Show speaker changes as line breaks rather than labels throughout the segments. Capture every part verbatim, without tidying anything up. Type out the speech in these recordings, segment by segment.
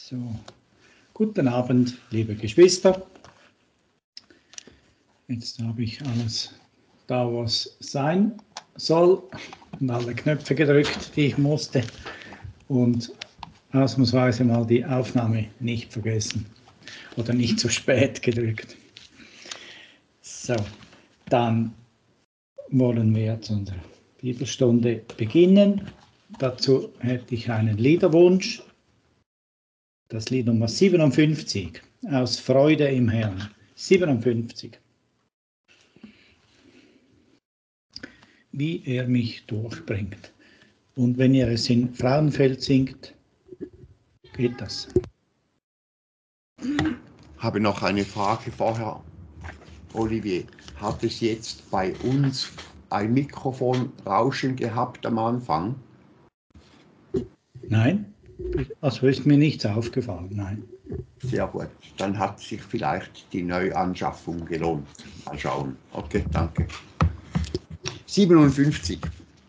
So, guten Abend, liebe Geschwister. Jetzt habe ich alles da, was sein soll, und alle Knöpfe gedrückt, die ich musste, und ausnahmsweise mal die Aufnahme nicht vergessen oder nicht zu spät gedrückt. So, dann wollen wir jetzt unsere Bibelstunde beginnen. Dazu hätte ich einen Liederwunsch. Das Lied Nummer siebenundfünfzig, aus Freude im Herrn. siebenundfünfzig. Wie er mich durchbringt. Und wenn ihr es in Frauenfeld singt, geht das.
Habe noch eine Frage vorher. Olivier, hat es jetzt bei uns ein Mikrofonrauschen gehabt am Anfang?
Nein, also ist mir nichts aufgefallen, nein.
Sehr gut, dann hat sich vielleicht die Neuanschaffung gelohnt. Mal schauen. Okay, danke. siebenundfünfzig.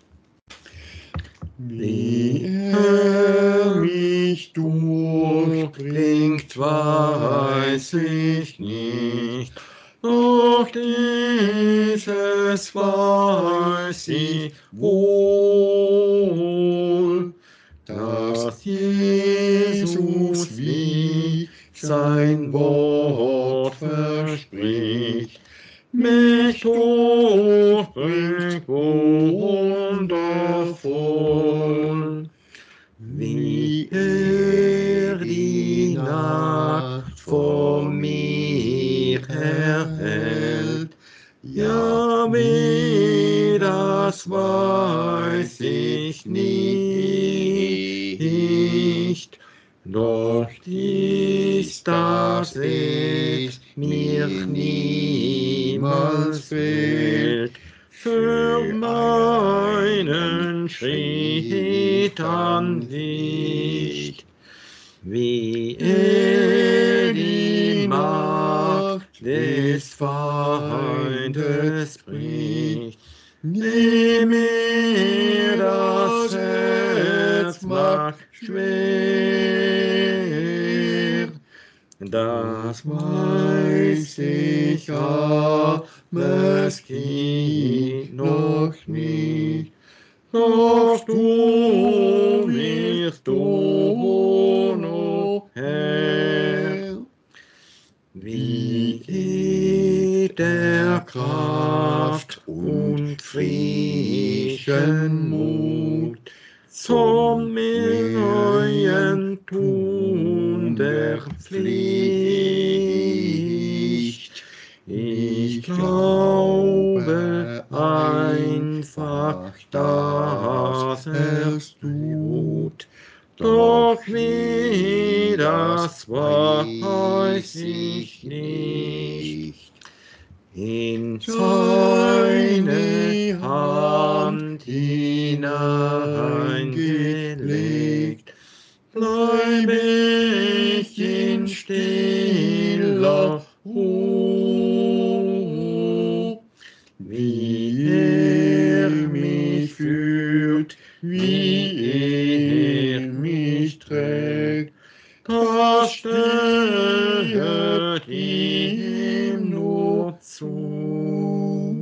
Wie er mich durchbringt, weiß ich nicht, doch dieses weiß ich wohl, dass Jesus, wie sein Wort verspricht, mich durchbringt wundervoll, wie er die Nacht vor mir erhält. Ja, wie das weiß ich nicht, doch dies, dass es mir niemals fehlt, für meinen Schritt an Licht, wie er die Macht des Feindes bricht, die mir das Herz macht schwer. Das weiß ich, armes Kind, noch nicht, doch du wirst du noch, Herr. Wie geht der Kraft und frischen Mut zum neuen Tun der Pflicht. Ich glaube einfach, dass er's tut, doch wie das weiß ich nicht. In seine Hand hineingelegt, bleib ich in stiller Ruhe, wie er mich führt, wie er mich trägt, das stehet ihm nur zu.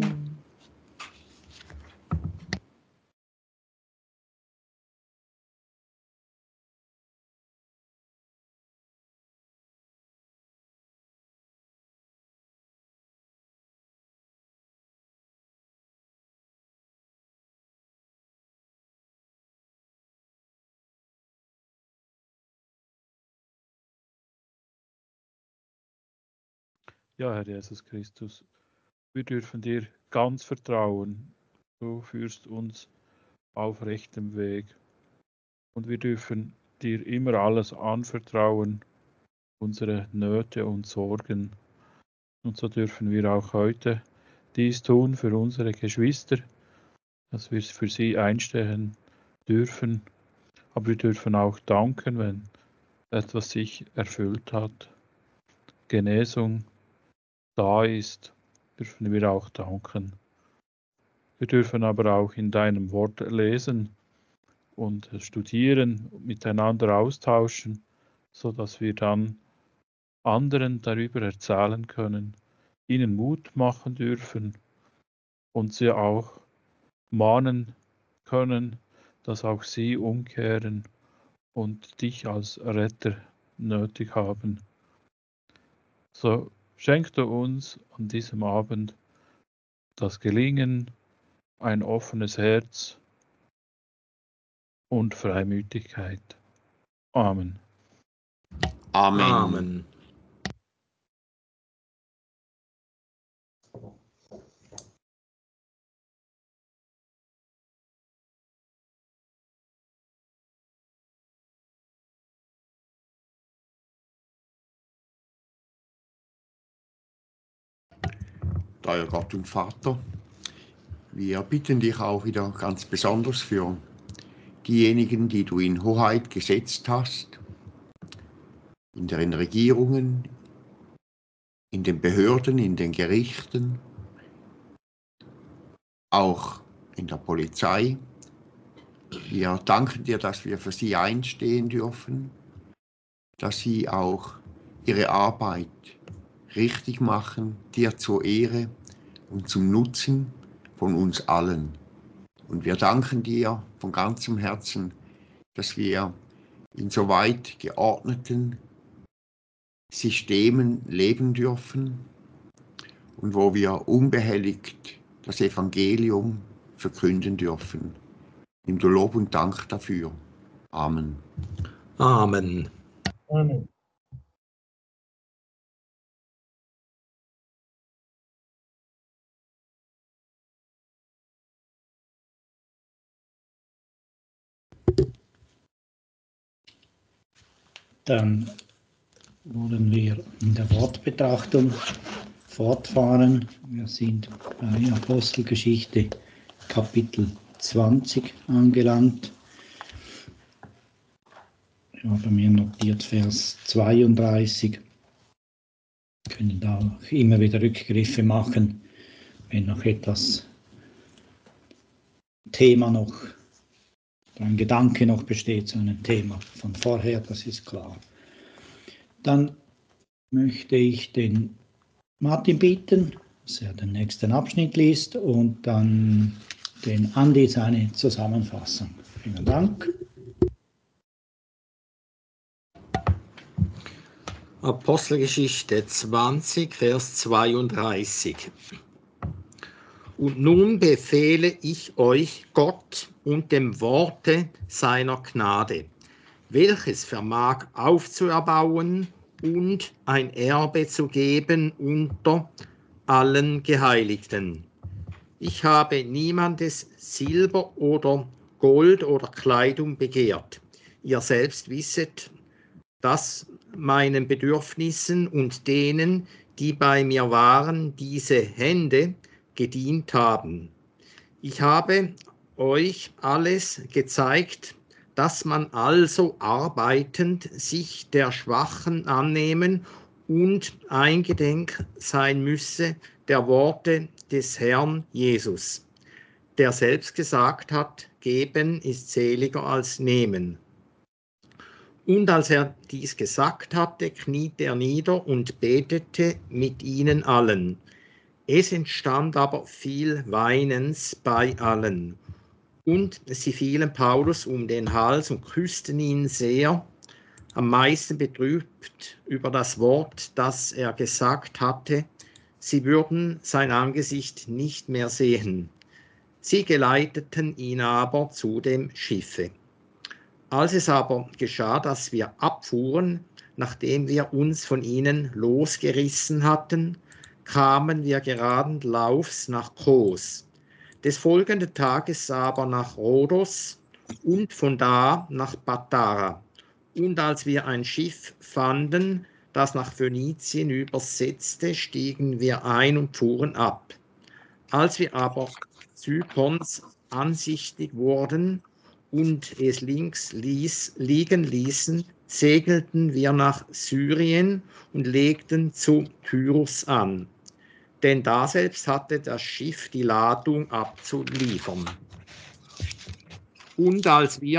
Ja, Herr Jesus Christus, wir dürfen dir ganz vertrauen. Du führst uns auf rechtem Weg. Und wir dürfen dir immer alles anvertrauen, unsere Nöte und Sorgen. Und so dürfen wir auch heute dies tun für unsere Geschwister, dass wir für sie einstehen dürfen. Aber wir dürfen auch danken, wenn etwas sich erfüllt hat. Genesung da ist, dürfen wir auch danken. Wir dürfen aber auch in deinem Wort lesen und studieren, miteinander austauschen, sodass wir dann anderen darüber erzählen können, ihnen Mut machen dürfen und sie auch mahnen können, dass auch sie umkehren und dich als Retter nötig haben. So schenk du uns an diesem Abend das Gelingen, ein offenes Herz und Freimütigkeit. Amen.
Amen.
Amen.
Euer Gott und Vater, wir bitten dich auch wieder ganz besonders für diejenigen, die du in Hoheit gesetzt hast, in den Regierungen, in den Behörden, in den Gerichten, auch in der Polizei. Wir danken dir, dass wir für sie einstehen dürfen, dass sie auch ihre Arbeit richtig machen, dir zur Ehre und zum Nutzen von uns allen. Und wir danken dir von ganzem Herzen, dass wir in so weit geordneten Systemen leben dürfen und wo wir unbehelligt das Evangelium verkünden dürfen. Nimm du Lob und Dank dafür. Amen.
Amen.
Amen.
Dann wollen wir in der Wortbetrachtung fortfahren. Wir sind bei Apostelgeschichte Kapitel zwanzig angelangt. Ich habe mir notiert Vers zweiunddreißig. Wir können da auch immer wieder Rückgriffe machen, wenn noch etwas Thema noch, ein Gedanke noch besteht zu einem Thema von vorher, das ist klar. Dann möchte ich den Martin bitten, dass er den nächsten Abschnitt liest und dann den Andi seine Zusammenfassung. Vielen Dank.
Apostelgeschichte zwanzig, Vers zweiunddreißig. Und nun befehle ich euch Gott und dem Worte seiner Gnade, welches vermag aufzuerbauen und ein Erbe zu geben unter allen Geheiligten. Ich habe niemandes Silber oder Gold oder Kleidung begehrt. Ihr selbst wisset, dass meinen Bedürfnissen und denen, die bei mir waren, diese Hände gedient haben. Ich habe euch alles gezeigt, dass man also arbeitend sich der Schwachen annehmen und eingedenk sein müsse der Worte des Herrn Jesus, der selbst gesagt hat, geben ist seliger als nehmen. Und als er dies gesagt hatte, kniete er nieder und betete mit ihnen allen. Es entstand aber viel Weinens bei allen. Und sie fielen Paulus um den Hals und küssten ihn sehr, am meisten betrübt über das Wort, das er gesagt hatte. Sie würden sein Angesicht nicht mehr sehen. Sie geleiteten ihn aber zu dem Schiffe. Als es aber geschah, dass wir abfuhren, nachdem wir uns von ihnen losgerissen hatten, kamen wir geraden Laufs nach Kos, des folgenden Tages aber nach Rhodos und von da nach Patara. Und als wir ein Schiff fanden, das nach Phönizien übersetzte, stiegen wir ein und fuhren ab. Als wir aber Zyperns ansichtig wurden und es links ließ, liegen ließen, segelten wir nach Syrien und legten zu Tyrus an. Denn daselbst hatte das Schiff die Ladung abzuliefern. Und als wir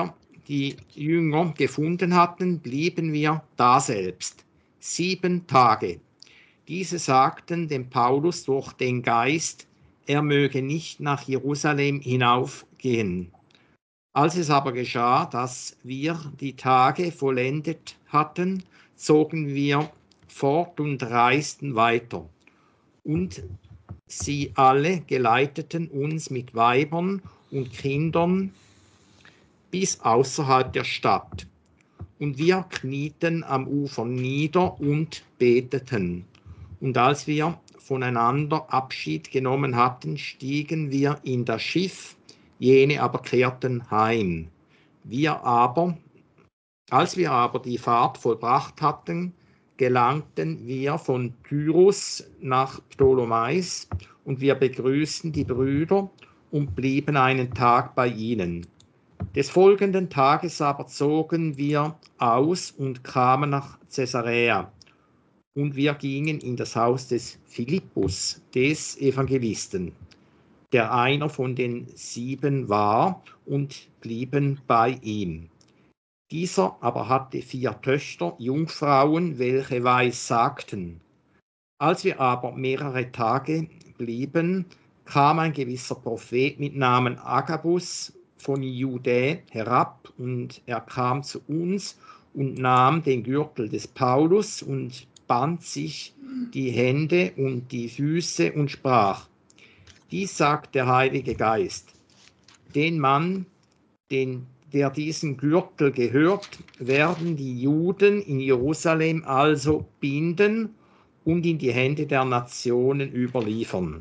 die Jünger gefunden hatten, blieben wir daselbst. Sieben Tage. Diese sagten dem Paulus durch den Geist, er möge nicht nach Jerusalem hinaufgehen. Als es aber geschah, dass wir die Tage vollendet hatten, zogen wir fort und reisten weiter. Und sie alle geleiteten uns mit Weibern und Kindern bis außerhalb der Stadt. Und wir knieten am Ufer nieder und beteten. Und als wir voneinander Abschied genommen hatten, stiegen wir in das Schiff, jene aber kehrten heim. Wir aber, als wir aber die Fahrt vollbracht hatten, gelangten wir von Tyrus nach Ptolemais und wir begrüßten die Brüder und blieben einen Tag bei ihnen. Des folgenden Tages aber zogen wir aus und kamen nach Caesarea. Und wir gingen in das Haus des Philippus, des Evangelisten, der einer von den sieben war, und blieben bei ihm. Dieser aber hatte vier Töchter, Jungfrauen, welche weissagten. Als wir aber mehrere Tage blieben, kam ein gewisser Prophet mit Namen Agabus von Judä herab, und er kam zu uns und nahm den Gürtel des Paulus und band sich die Hände und die Füße und sprach: Dies sagt der Heilige Geist, den Mann, den, der diesen Gürtel gehört, werden die Juden in Jerusalem also binden und in die Hände der Nationen überliefern.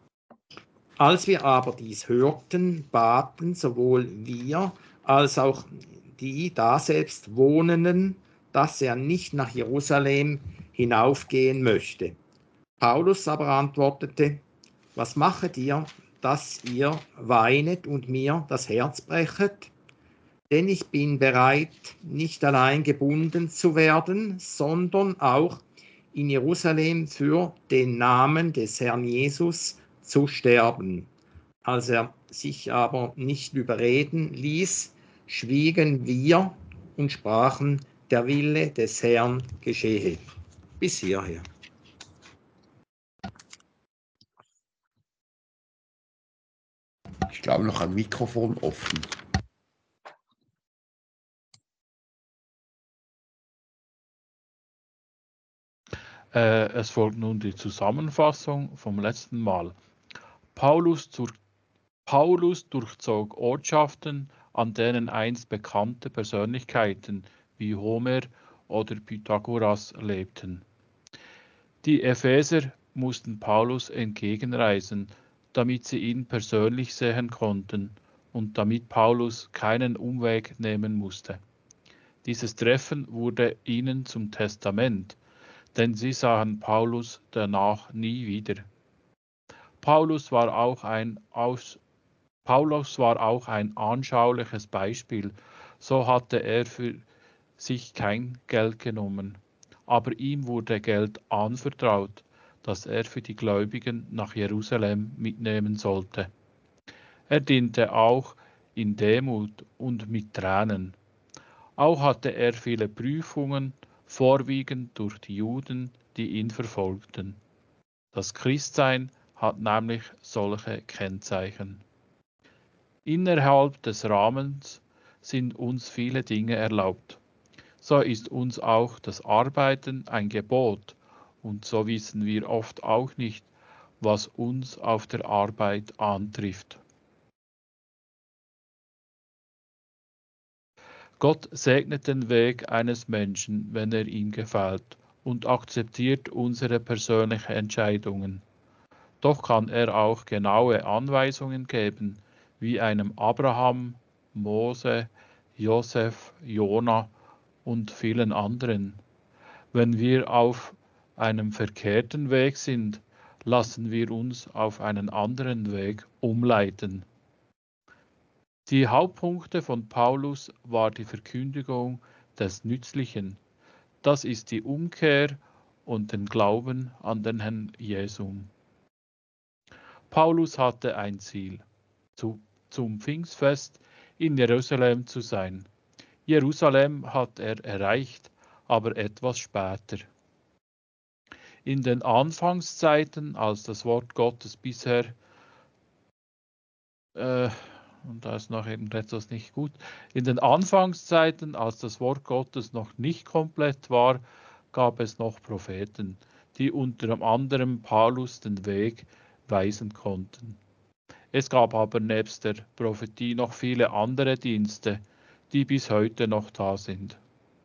Als wir aber dies hörten, baten sowohl wir als auch die daselbst Wohnenden, dass er nicht nach Jerusalem hinaufgehen möchte. Paulus aber antwortete: Was machet ihr, dass ihr weinet und mir das Herz brechet? Denn ich bin bereit, nicht allein gebunden zu werden, sondern auch in Jerusalem für den Namen des Herrn Jesus zu sterben. Als er sich aber nicht überreden ließ, schwiegen wir und sprachen: Der Wille des Herrn geschehe. Bis hierher.
Ich glaube, noch ein Mikrofon offen.
Äh, es folgt nun die Zusammenfassung vom letzten Mal. Paulus, zur, Paulus durchzog Ortschaften, an denen einst bekannte Persönlichkeiten wie Homer oder Pythagoras lebten. Die Epheser mussten Paulus entgegenreisen, damit sie ihn persönlich sehen konnten und damit Paulus keinen Umweg nehmen musste. Dieses Treffen wurde ihnen zum Testament, denn sie sahen Paulus danach nie wieder. Paulus war auch ein, Aus, Paulus war auch ein anschauliches Beispiel, so hatte er für sich kein Geld genommen, aber ihm wurde Geld anvertraut, das er für die Gläubigen nach Jerusalem mitnehmen sollte. Er diente auch in Demut und mit Tränen. Auch hatte er viele Prüfungen, vorwiegend durch die Juden, die ihn verfolgten. Das Christsein hat nämlich solche Kennzeichen. Innerhalb des Rahmens sind uns viele Dinge erlaubt. So ist uns auch das Arbeiten ein Gebot, und so wissen wir oft auch nicht, was uns auf der Arbeit antrifft. Gott segnet den Weg eines Menschen, wenn er ihm gefällt, und akzeptiert unsere persönlichen Entscheidungen. Doch kann er auch genaue Anweisungen geben, wie einem Abraham, Mose, Josef, Jona und vielen anderen. Wenn wir auf einem verkehrten Weg sind, lassen wir uns auf einen anderen Weg umleiten. Die Hauptpunkte von Paulus war die Verkündigung des Nützlichen. Das ist die Umkehr und den Glauben an den Herrn Jesum. Paulus hatte ein Ziel, zu, zum Pfingstfest in Jerusalem zu sein. Jerusalem hat er erreicht, aber etwas später. In den Anfangszeiten, als das Wort Gottes bisher, äh, und da ist noch irgendetwas nicht gut, in den Anfangszeiten, als das Wort Gottes noch nicht komplett war, gab es noch Propheten, die unter anderem Paulus den Weg weisen konnten. Es gab aber nebst der Prophetie noch viele andere Dienste, die bis heute noch da sind.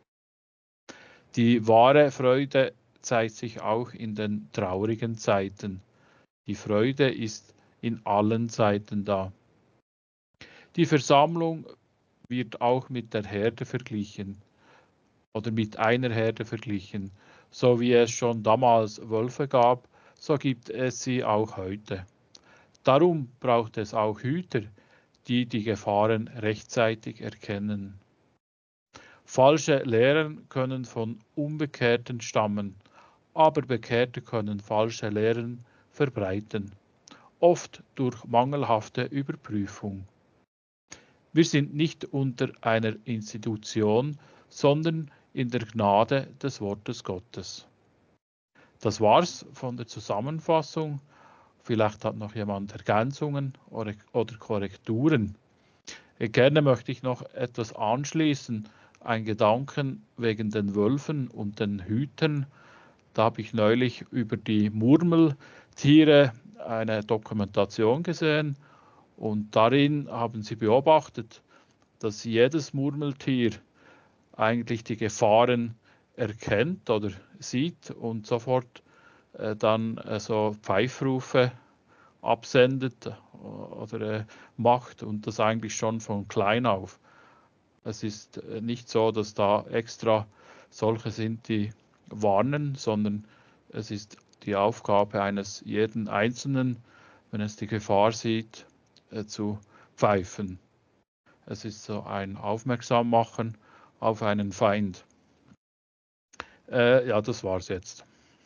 Die wahre Freude zeigt sich auch in den traurigen Zeiten. Die Freude ist in allen Zeiten da. Die Versammlung wird auch mit der Herde verglichen oder mit einer Herde verglichen. So wie es schon damals Wölfe gab, so gibt es sie auch heute. Darum braucht es auch Hüter, die die Gefahren rechtzeitig erkennen. Falsche Lehren können von Unbekehrten stammen, aber Bekehrte können falsche Lehren verbreiten, oft durch mangelhafte Überprüfung. Wir sind nicht unter einer Institution, sondern in der Gnade des Wortes Gottes. Das war's von der Zusammenfassung. Vielleicht hat noch jemand Ergänzungen oder Korrekturen. Gerne möchte ich noch etwas anschließen. Ein Gedanken wegen den Wölfen und den Hütern. Da habe ich neulich über die Murmeltiere eine Dokumentation gesehen und darin haben sie beobachtet, dass jedes Murmeltier eigentlich die Gefahren erkennt oder sieht und sofort äh, dann äh, so Pfeifrufe absendet oder äh, macht und das eigentlich schon von klein auf. Es ist äh, nicht so, dass da extra solche sind, die warnen, sondern es ist die Aufgabe eines jeden Einzelnen, wenn es die Gefahr sieht, äh, zu pfeifen. Es ist so ein Aufmerksammachen auf einen Feind. Äh, ja, das war's jetzt.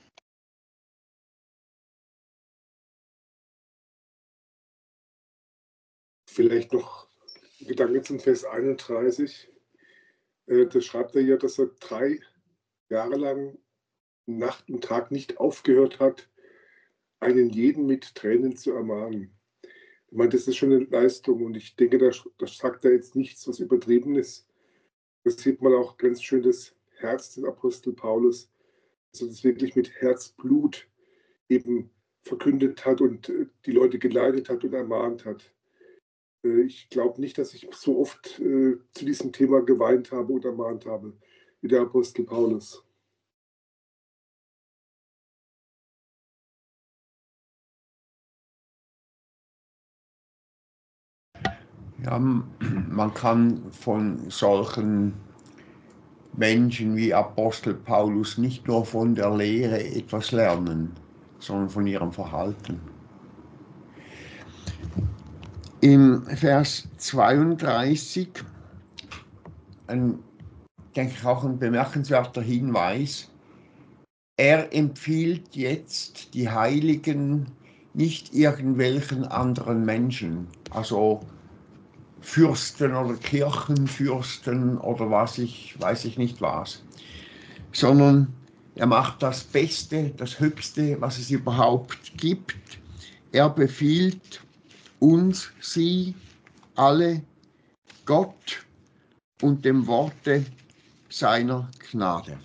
Vielleicht noch ein Gedanke zum Vers einunddreißig. Äh, da schreibt er ja, dass er drei Jahre lang Nacht und Tag nicht aufgehört hat, einen jeden mit Tränen zu ermahnen. Ich meine, das ist schon eine Leistung und ich denke, da, da sagt er jetzt nichts, was übertrieben ist. Das sieht man auch ganz schön das Herz des Apostel Paulus, dass er das wirklich mit Herzblut eben verkündet hat und die Leute geleitet hat und ermahnt hat. Ich glaube nicht, dass ich so oft äh, zu diesem Thema geweint habe und ermahnt habe wie der Apostel Paulus.
Ja, man kann von solchen Menschen wie Apostel Paulus nicht nur von der Lehre etwas lernen, sondern von ihrem Verhalten. Im Vers zweiunddreißig, ein, denke ich auch ein bemerkenswerter Hinweis, er empfiehlt jetzt die Heiligen nicht irgendwelchen anderen Menschen, also Fürsten oder Kirchenfürsten oder was ich, weiß ich nicht was, sondern er macht das Beste, das Höchste, was es überhaupt gibt. Er befiehlt uns, sie alle, Gott und dem Worte seiner Gnade.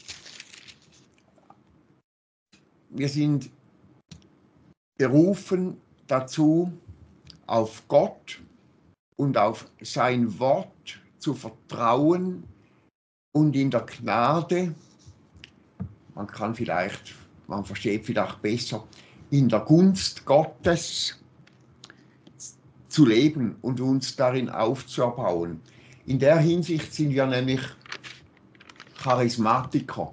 Wir sind berufen dazu, auf Gott und auf sein Wort zu vertrauen und in der Gnade, man kann vielleicht, man versteht vielleicht besser, in der Gunst Gottes zu leben und uns darin aufzubauen. In der Hinsicht sind wir nämlich Charismatiker.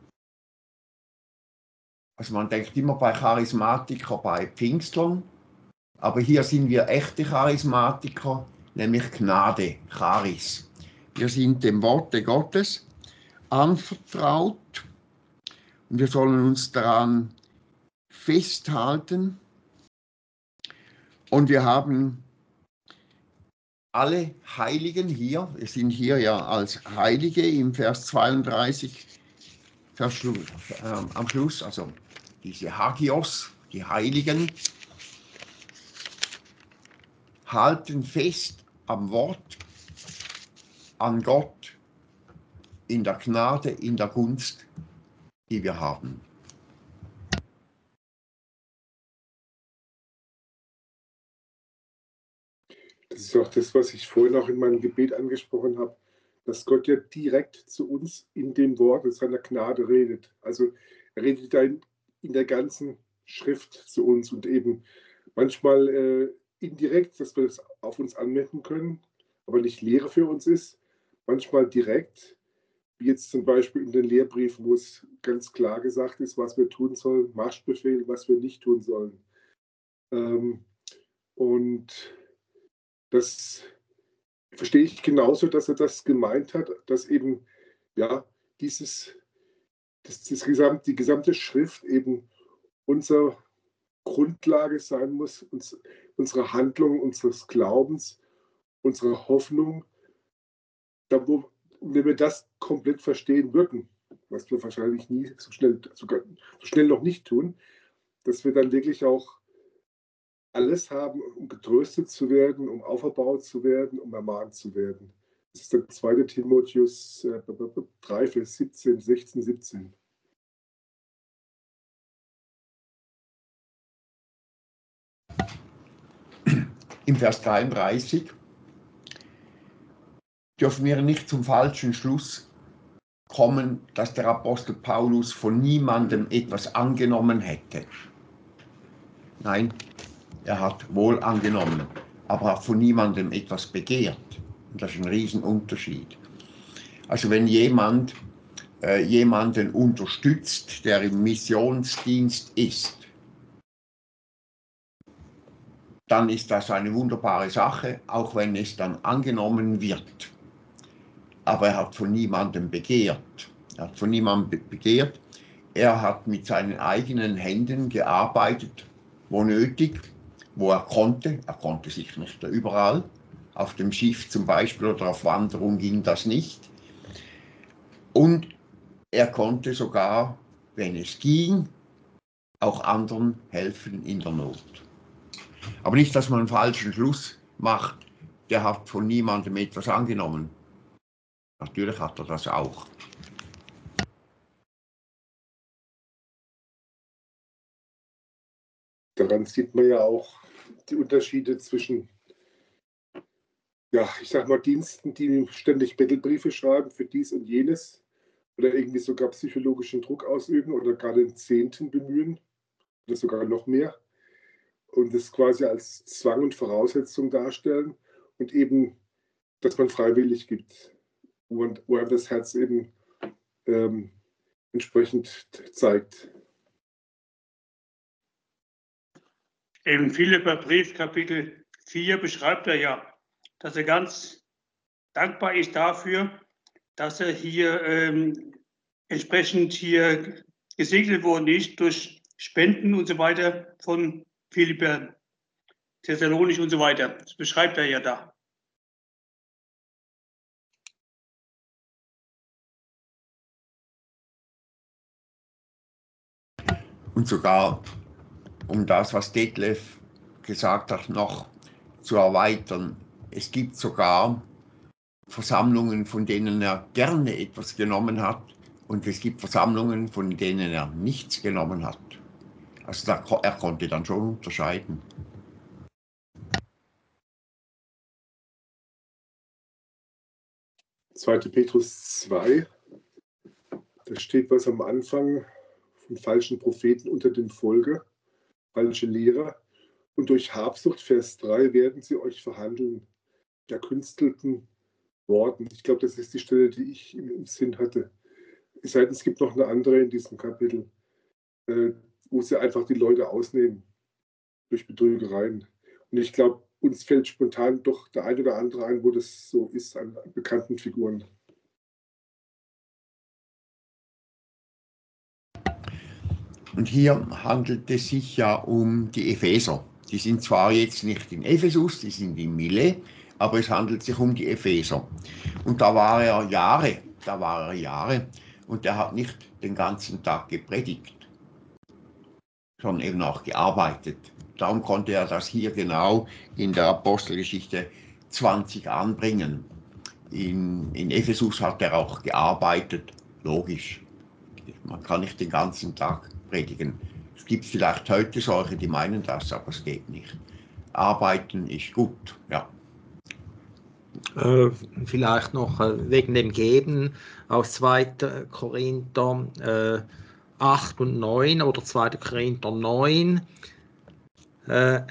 Also man denkt immer bei Charismatiker bei Pfingstlern, aber hier sind wir echte Charismatiker, nämlich Gnade, Charis. Wir sind dem Worte Gottes anvertraut und wir sollen uns daran festhalten. Und wir haben alle Heiligen hier, wir sind hier ja als Heilige im Vers zweiunddreißig, Vers, äh, am Schluss, also diese Hagios, die Heiligen, halten fest am Wort, an Gott, in der Gnade, in der Gunst, die wir haben.
Das ist auch das, was ich vorhin auch in meinem Gebet angesprochen habe, dass Gott ja direkt zu uns in dem Wort mit seiner Gnade redet. Also er redet da in, in der ganzen Schrift zu uns und eben manchmal äh, indirekt, dass wir das auf uns anwenden können, aber nicht Lehre für uns ist. Manchmal direkt, wie jetzt zum Beispiel in den Lehrbriefen, wo es ganz klar gesagt ist, was wir tun sollen, Marschbefehl, was wir nicht tun sollen. Ähm, und das verstehe ich genauso, dass er das gemeint hat, dass eben ja dieses, das, das gesamte, die gesamte Schrift eben unsere Grundlage sein muss, uns, unsere Handlung, unseres Glaubens, unsere Hoffnung. Da, wo, wenn wir das komplett verstehen würden, was wir wahrscheinlich nie so schnell, sogar so schnell noch nicht tun, dass wir dann wirklich auch alles haben, um getröstet zu werden, um auferbaut zu werden, um ermahnt zu werden. Das ist der zweite Timotheus äh, drei, Vers siebzehn, sechzehn, siebzehn.
Im Vers dreiunddreißig dürfen wir nicht zum falschen Schluss kommen, dass der Apostel Paulus von niemandem etwas angenommen hätte. Nein, er hat wohl angenommen, aber hat von niemandem etwas begehrt. Und das ist ein Riesenunterschied. Also wenn jemand äh, jemanden unterstützt, der im Missionsdienst ist, dann ist das eine wunderbare Sache, auch wenn es dann angenommen wird. Aber er hat von niemandem begehrt. Er hat von niemandem begehrt. Er hat mit seinen eigenen Händen gearbeitet, wo nötig, wo er konnte. Er konnte sich nicht überall. Auf dem Schiff zum Beispiel oder auf Wanderung ging das nicht. Und er konnte sogar, wenn es ging, auch anderen helfen in der Not. Aber nicht, dass man einen falschen Schluss macht, der hat von niemandem etwas angenommen. Natürlich hat er das auch.
Daran sieht man ja auch die Unterschiede zwischen, ja, ich sag mal, Diensten, die ständig Bettelbriefe schreiben für dies und jenes oder irgendwie sogar psychologischen Druck ausüben oder gar den Zehnten bemühen oder sogar noch mehr und das quasi als Zwang und Voraussetzung darstellen und eben, dass man freiwillig gibt, wo, man, wo er das Herz eben ähm, entsprechend zeigt.
Im Philipperbrief Kapitel vier beschreibt er ja, dass er ganz dankbar ist dafür, dass er hier ähm, entsprechend hier gesegnet worden ist durch Spenden und so weiter von Philippern, Thessalonich und so weiter. Das beschreibt er ja da.
Und sogar, um das, was Detlef gesagt hat, noch zu erweitern, es gibt sogar Versammlungen, von denen er gerne etwas genommen hat und es gibt Versammlungen, von denen er nichts genommen hat. Also da, er konnte dann schon unterscheiden.
zweiter Petrus zwei, da steht was am Anfang von falschen Propheten unter dem Volke, falsche Lehrer. Und durch Habsucht, Vers drei, werden sie euch verhandeln, der künstelten Worten. Ich glaube, das ist die Stelle, die ich im Sinn hatte. Es sei denn, es gibt noch eine andere in diesem Kapitel, äh, wo sie einfach die Leute ausnehmen durch Betrügereien. Und ich glaube, uns fällt spontan doch der ein oder andere ein, wo das so ist, an bekannten Figuren.
Und hier handelt es sich ja um die Epheser. Die sind zwar jetzt nicht in Ephesus, die sind in Milet, aber es handelt sich um die Epheser. Und da war er Jahre, da war er Jahre und er hat nicht den ganzen Tag gepredigt, sondern eben auch gearbeitet. Darum konnte er das hier genau in der Apostelgeschichte zwanzig anbringen. In, in Ephesus hat er auch gearbeitet, logisch. Man kann nicht den ganzen Tag predigen. Es gibt vielleicht heute solche, die meinen das, aber es geht nicht. Arbeiten ist gut, ja.
Äh, vielleicht noch äh, wegen dem Geben aus zweiter Korinther äh, acht und neun oder zweiter Korinther neun, äh,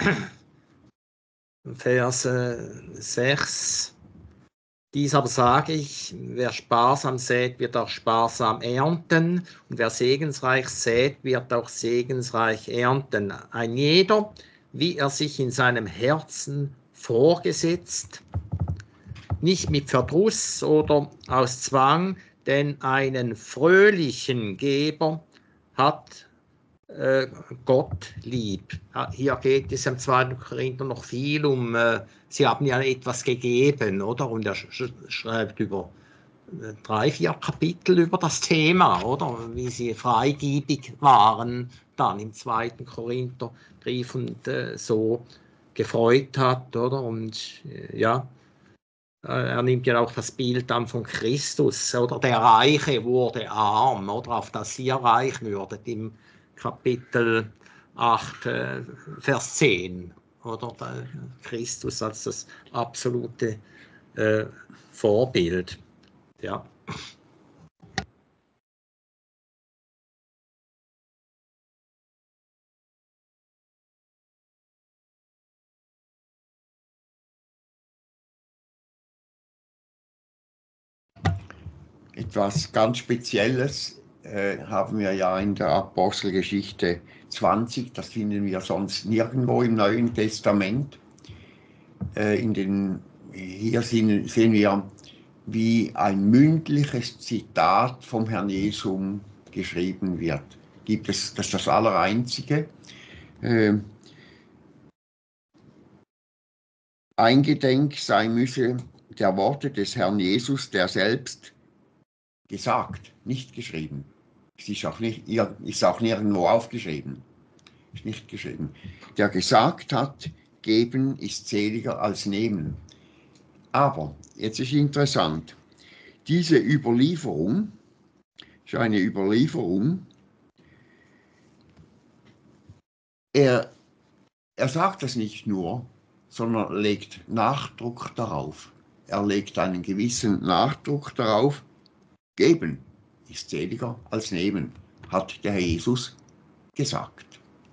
Vers sechs. Dies aber sage ich, wer sparsam sät, wird auch sparsam ernten, und wer segensreich sät, wird auch segensreich ernten. Ein jeder, wie er sich in seinem Herzen vorgesetzt, nicht mit Verdruss oder aus Zwang, denn einen fröhlichen Geber hat äh, Gott lieb. Hier geht es im zweiten Korinther noch viel um, äh, sie haben ja etwas gegeben, oder? Und er sch schreibt über äh, drei, vier Kapitel über das Thema, oder? Wie sie freigebig waren dann im zweiten Korintherbrief und äh, so gefreut hat, oder? Und äh, ja, er nimmt ja auch das Bild an von Christus, oder? Der Reiche wurde arm, oder? Auf das ihr reich würdet im Kapitel acht, äh, Vers zehn, oder? Der Christus als das absolute äh, Vorbild. Ja.
Etwas ganz Spezielles äh, haben wir ja in der Apostelgeschichte zwanzig, das finden wir sonst nirgendwo im Neuen Testament. Äh, in den, hier sehen, sehen wir, wie ein mündliches Zitat vom Herrn Jesus geschrieben wird. Gibt es, das ist das Allereinzige. Äh, Eingedenk sei müsse der Worte des Herrn Jesus, der selbst gesagt, nicht geschrieben. Es ist auch, nicht, ist auch nirgendwo aufgeschrieben. Ist nicht geschrieben. Der gesagt hat, geben ist seliger als nehmen. Aber, jetzt ist interessant, diese Überlieferung ist eine Überlieferung, er, er sagt das nicht nur, sondern legt Nachdruck darauf. Er legt einen gewissen Nachdruck darauf, geben ist seliger als nehmen, hat der Herr Jesus gesagt.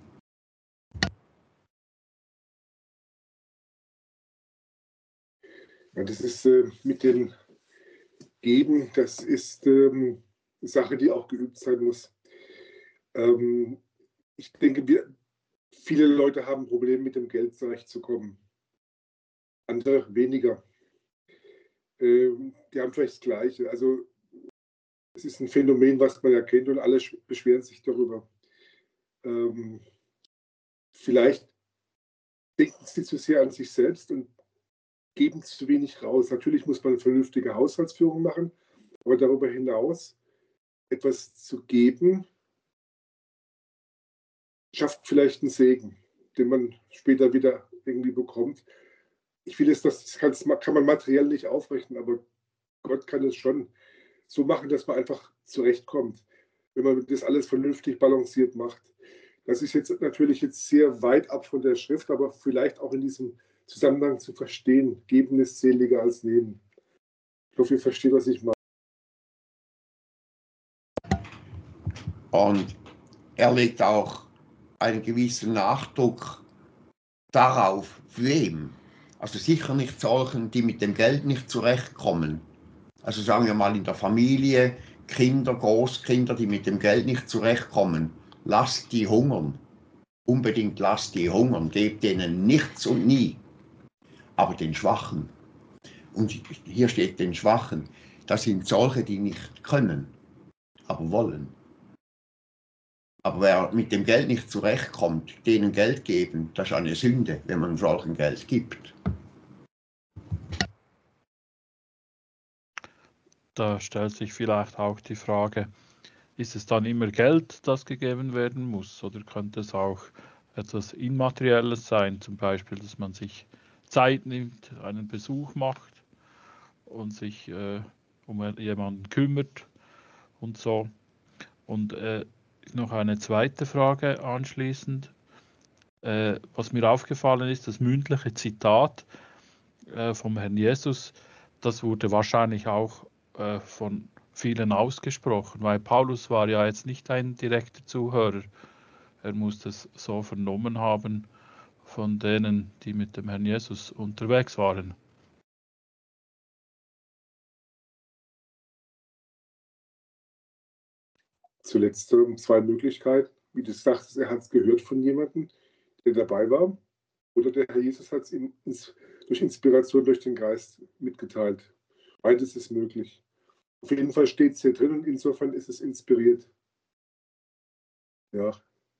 Ja, das ist äh, mit dem Geben, das ist ähm, eine Sache, die auch geübt sein muss. Ähm, ich denke, wir, viele Leute haben Probleme mit dem Geld zurechtzukommen. Andere weniger. Ähm, die haben vielleicht das Gleiche. Also es ist ein Phänomen, was man ja kennt, und alle beschweren sich darüber. Ähm, vielleicht denken sie zu sehr an sich selbst und geben zu wenig raus. Natürlich muss man eine vernünftige Haushaltsführung machen, aber darüber hinaus etwas zu geben, schafft vielleicht einen Segen, den man später wieder irgendwie bekommt. Ich will es, das kann, kann man materiell nicht aufrechnen, aber Gott kann es schon so machen, dass man einfach zurechtkommt, wenn man das alles vernünftig balanciert macht. Das ist jetzt natürlich jetzt sehr weit ab von der Schrift, aber vielleicht auch in diesem Zusammenhang zu verstehen. Geben ist seliger als nehmen. Ich hoffe, ihr versteht, was ich meine.
Und er legt auch einen gewissen Nachdruck darauf, wem. Also sicher nicht solchen, die mit dem Geld nicht zurechtkommen. Also sagen wir mal in der Familie, Kinder, Großkinder, die mit dem Geld nicht zurechtkommen. Lasst die hungern. Unbedingt lasst die hungern. Gebt denen nichts und nie. Aber den Schwachen. Und hier steht den Schwachen. Das sind solche, die nicht können, aber wollen. Aber wer mit dem Geld nicht zurechtkommt, denen Geld geben, das ist eine Sünde, wenn man solchen Geld gibt.
da stellt sich vielleicht auch die Frage, ist es dann immer Geld, das gegeben werden muss, oder könnte es auch etwas Immaterielles sein, zum Beispiel, dass man sich Zeit nimmt, einen Besuch macht und sich äh, um jemanden kümmert und so. Und äh, noch eine zweite Frage anschließend. Äh, was mir aufgefallen ist, das mündliche Zitat äh, vom Herrn Jesus, das wurde wahrscheinlich auch äh, von vielen ausgesprochen, weil Paulus war ja jetzt nicht ein direkter Zuhörer. Er muss es so vernommen haben von denen, die mit dem Herrn Jesus unterwegs waren.
Zuletzt ähm, zwei Möglichkeiten. Wie du sagst, er hat es gehört von jemandem, der dabei war. Oder der Herr Jesus hat es ihm ins, durch Inspiration durch den Geist mitgeteilt. Beides ist möglich. Auf jeden Fall steht es hier drin und insofern ist es inspiriert. Ja.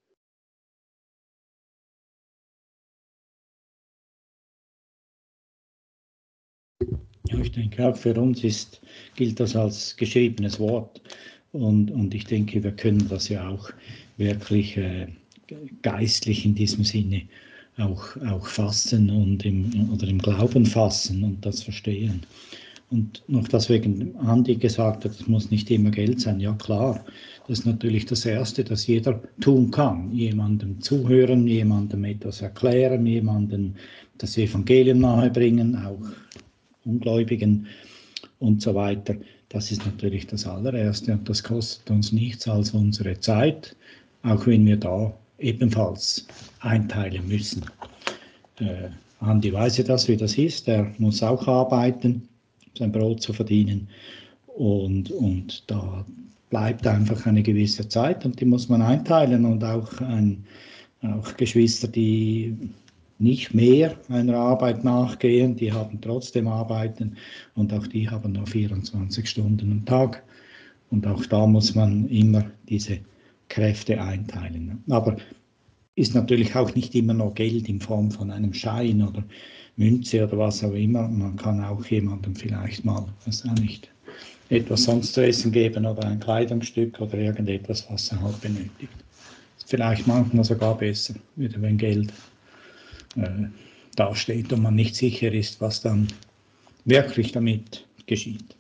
Ja, ich denke auch für uns ist, gilt das als geschriebenes Wort. Und, und ich denke, wir können das ja auch wirklich äh, geistlich in diesem Sinne auch, auch fassen und im, oder im Glauben fassen und das verstehen. Und noch das wegen Andi gesagt hat, es muss nicht immer Geld sein. Ja klar, das ist natürlich das Erste, das jeder tun kann. Jemandem zuhören, jemandem etwas erklären, jemandem das Evangelium nahebringen, auch Ungläubigen und so weiter. Das ist natürlich das allererste und das kostet uns nichts als unsere Zeit, auch wenn wir da ebenfalls einteilen müssen. Äh, Andi weiß ja das, wie das ist, er muss auch arbeiten, sein Brot zu verdienen und, und da bleibt einfach eine gewisse Zeit und die muss man einteilen und auch, ein, auch Geschwister, die nicht mehr einer Arbeit nachgehen, die haben trotzdem Arbeiten und auch die haben nur vierundzwanzig Stunden am Tag und auch da muss man immer diese Kräfte einteilen. Aber ist natürlich auch nicht immer noch Geld in Form von einem Schein oder Münze oder was auch immer. Man kann auch jemandem vielleicht mal, weiß auch nicht, etwas sonst zu essen geben oder ein Kleidungsstück oder irgendetwas, was er halt benötigt. Ist vielleicht manchmal sogar besser, wieder wenn Geld äh, dasteht und man nicht sicher ist, was dann wirklich damit geschieht.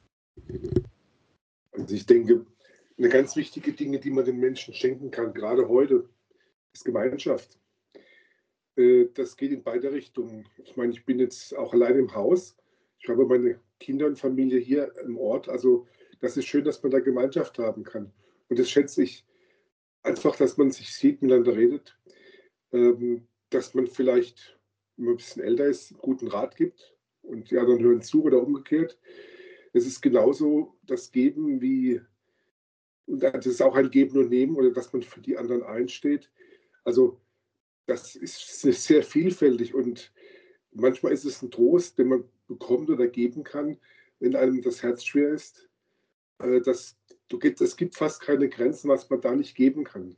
Also ich denke, eine ganz wichtige Dinge, die man den Menschen schenken kann, gerade heute, ist Gemeinschaft. Das geht in beide Richtungen. Ich meine, ich bin jetzt auch allein im Haus. Ich habe meine Kinder und Familie hier im Ort. Also das ist schön, dass man da Gemeinschaft haben kann. Und das schätze ich einfach, dass man sich sieht, miteinander redet, dass man vielleicht, wenn man ein bisschen älter ist, einen guten Rat gibt und die anderen hören zu oder umgekehrt. Es ist genauso das Geben wie, und das ist auch ein Geben und Nehmen oder dass man für die anderen einsteht. Also das ist sehr vielfältig und manchmal ist es ein Trost, den man bekommt oder geben kann, wenn einem das Herz schwer ist. Das, es gibt fast keine Grenzen, was man da nicht geben kann.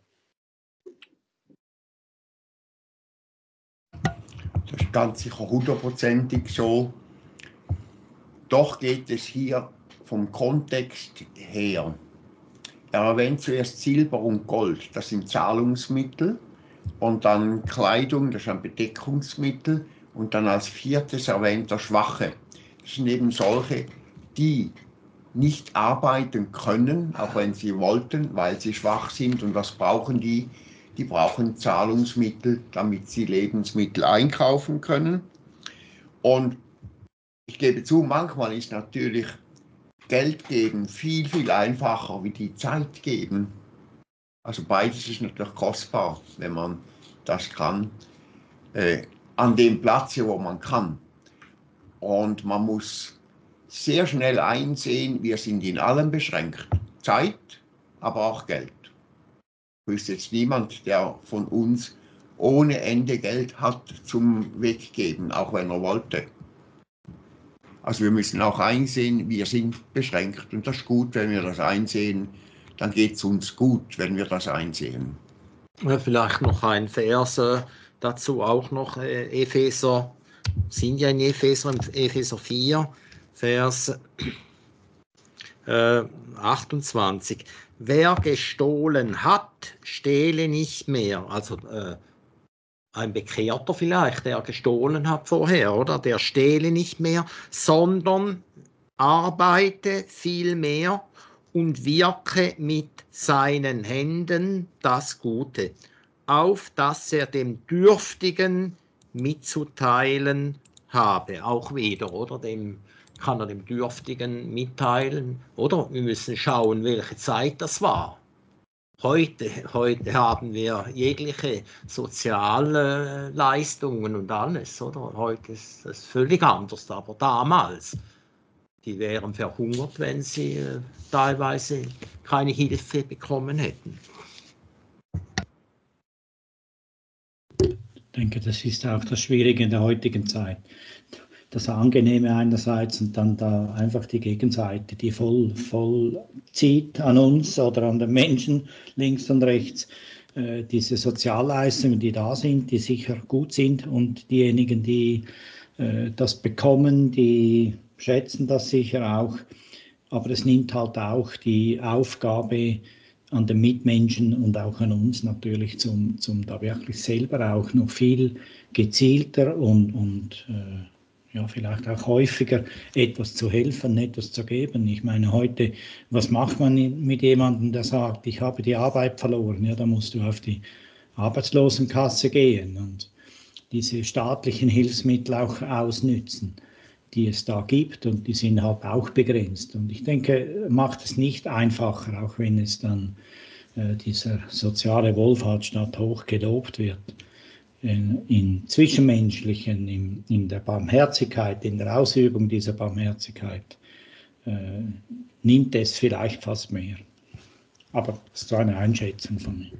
Das ist ganz sicher hundertprozentig so. Doch geht es hier vom Kontext her. Er erwähnt zuerst Silber und Gold, das sind Zahlungsmittel. Und dann Kleidung, das ist ein Bedeckungsmittel. Und dann als viertes erwähnt er Schwache. Das sind eben solche, die nicht arbeiten können, auch wenn sie wollten, weil sie schwach sind. Und was brauchen die? Die brauchen Zahlungsmittel, damit sie Lebensmittel einkaufen können. Und ich gebe zu, manchmal ist natürlich Geld geben viel, viel einfacher wie die Zeit geben. Also beides ist natürlich kostbar, wenn man das kann, äh, an dem Platz, wo man kann. Und man muss sehr schnell einsehen, wir sind in allem beschränkt. Zeit, aber auch Geld. Es ist jetzt niemand, der von uns ohne Ende Geld hat zum Weggeben, auch wenn er wollte. Also wir müssen auch einsehen, wir sind beschränkt und das ist gut, wenn wir das einsehen. Dann geht es uns gut, wenn wir das einsehen.
Vielleicht noch ein Vers äh, dazu auch noch, äh, Epheser, sind ja in Epheser, Epheser vier, Vers äh, achtundzwanzig. Wer gestohlen hat, stehle nicht mehr. Also äh, ein Bekehrter vielleicht, der gestohlen hat vorher, oder? Der stehle nicht mehr, sondern arbeite vielmehr und wirke mit seinen Händen das Gute, auf dass er dem Dürftigen mitzuteilen habe. Auch wieder, oder? Dem kann er dem Dürftigen mitteilen, oder? Wir müssen schauen, welche Zeit das war. Heute, heute haben wir jegliche Sozialleistungen und alles, oder? Heute ist es völlig anders, aber damals, die wären verhungert, wenn sie äh, teilweise keine Hilfe bekommen hätten.
Ich denke, das ist auch das Schwierige in der heutigen Zeit. Das Angenehme einerseits und dann da einfach die Gegenseite, die voll, voll zieht an uns oder an den Menschen links und rechts. Äh, diese Sozialleistungen, die da sind, die sicher gut sind, und diejenigen, die äh, das bekommen, die schätzen das sicher auch. Aber es nimmt halt auch die Aufgabe an den Mitmenschen und auch an uns natürlich, zum, zum da wirklich selber auch noch viel gezielter und, und äh, ja, vielleicht auch häufiger etwas zu helfen, etwas zu geben. Ich meine, heute, was macht man mit jemandem, der sagt, ich habe die Arbeit verloren? Ja, da musst du auf die Arbeitslosenkasse gehen und diese staatlichen Hilfsmittel auch ausnützen, die es da gibt, und die sind halt auch begrenzt. Und ich denke, macht es nicht einfacher, auch wenn es dann äh, dieser soziale Wohlfahrtsstaat hoch gelobt wird. In, in Zwischenmenschlichen, in, in der Barmherzigkeit, in der Ausübung dieser Barmherzigkeit äh, nimmt es vielleicht fast mehr. Aber das ist so eine Einschätzung von mir.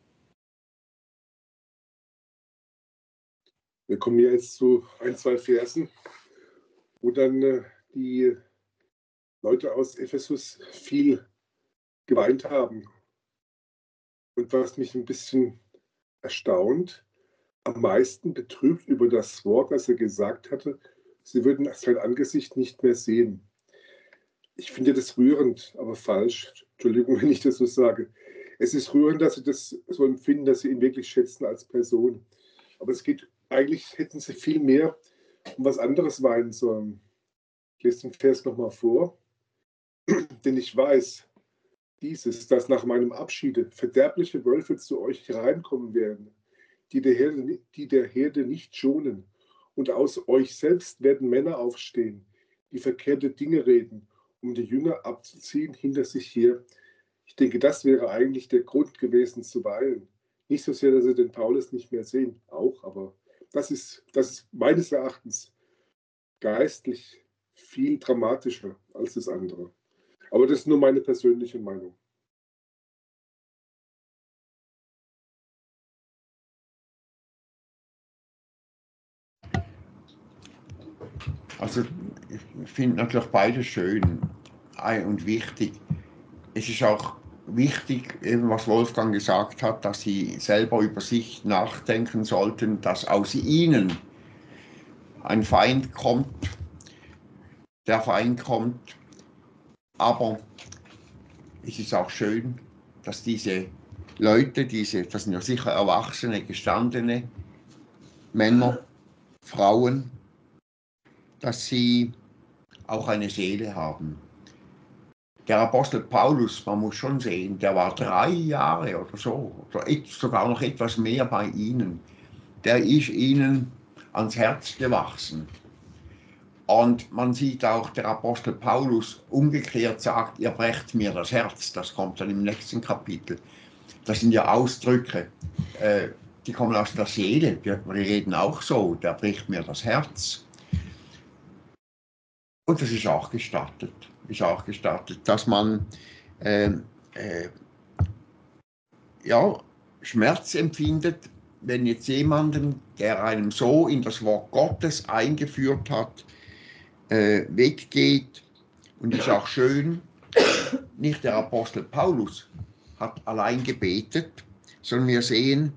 Wir kommen jetzt zu ein, zwei Versen, wo dann äh, die Leute aus Ephesus viel geweint haben. Und was mich ein bisschen erstaunt, am meisten betrübt über das Wort, das er gesagt hatte, sie würden sein Angesicht nicht mehr sehen. Ich finde das rührend, aber falsch. Entschuldigung, wenn ich das so sage. Es ist rührend, dass sie das so empfinden, dass sie ihn wirklich schätzen als Person. Aber es geht, eigentlich hätten sie viel mehr um was anderes weinen sollen. Ich lese den Vers nochmal vor. Denn ich weiß, dieses, dass nach meinem Abschiede verderbliche Wölfe zu euch hereinkommen werden, die der Herde, die der Herde nicht schonen. Und aus euch selbst werden Männer aufstehen, die verkehrte Dinge reden, um die Jünger abzuziehen hinter sich her. Ich denke, das wäre eigentlich der Grund gewesen zu weinen. Nicht so sehr, dass sie den Paulus nicht mehr sehen, auch, aber das ist, das ist meines Erachtens geistlich viel dramatischer als das andere. Aber das ist nur meine persönliche Meinung.
Also ich finde natürlich beides schön und wichtig. Es ist auch wichtig, eben was Wolfgang gesagt hat, dass sie selber über sich nachdenken sollten, dass aus ihnen ein Feind kommt, der Feind kommt. Aber es ist auch schön, dass diese Leute, diese, das sind ja sicher erwachsene, gestandene Männer, Frauen, dass sie auch eine Seele haben. Der Apostel Paulus, man muss schon sehen, der war drei Jahre oder so, oder sogar noch etwas mehr bei ihnen. Der ist ihnen ans Herz gewachsen. Und man sieht auch, der Apostel Paulus umgekehrt sagt, ihr brecht mir das Herz. Das kommt dann im nächsten Kapitel. Das sind ja Ausdrücke, äh, die kommen aus der Seele. Wir, wir reden auch so, der bricht mir das Herz. Und das ist auch gestattet, ist auch gestattet, dass man äh, äh, ja, Schmerz empfindet, wenn jetzt jemanden, der einem so in das Wort Gottes eingeführt hat, äh, weggeht. Und ist auch schön, nicht der Apostel Paulus hat allein gebetet, sondern wir sehen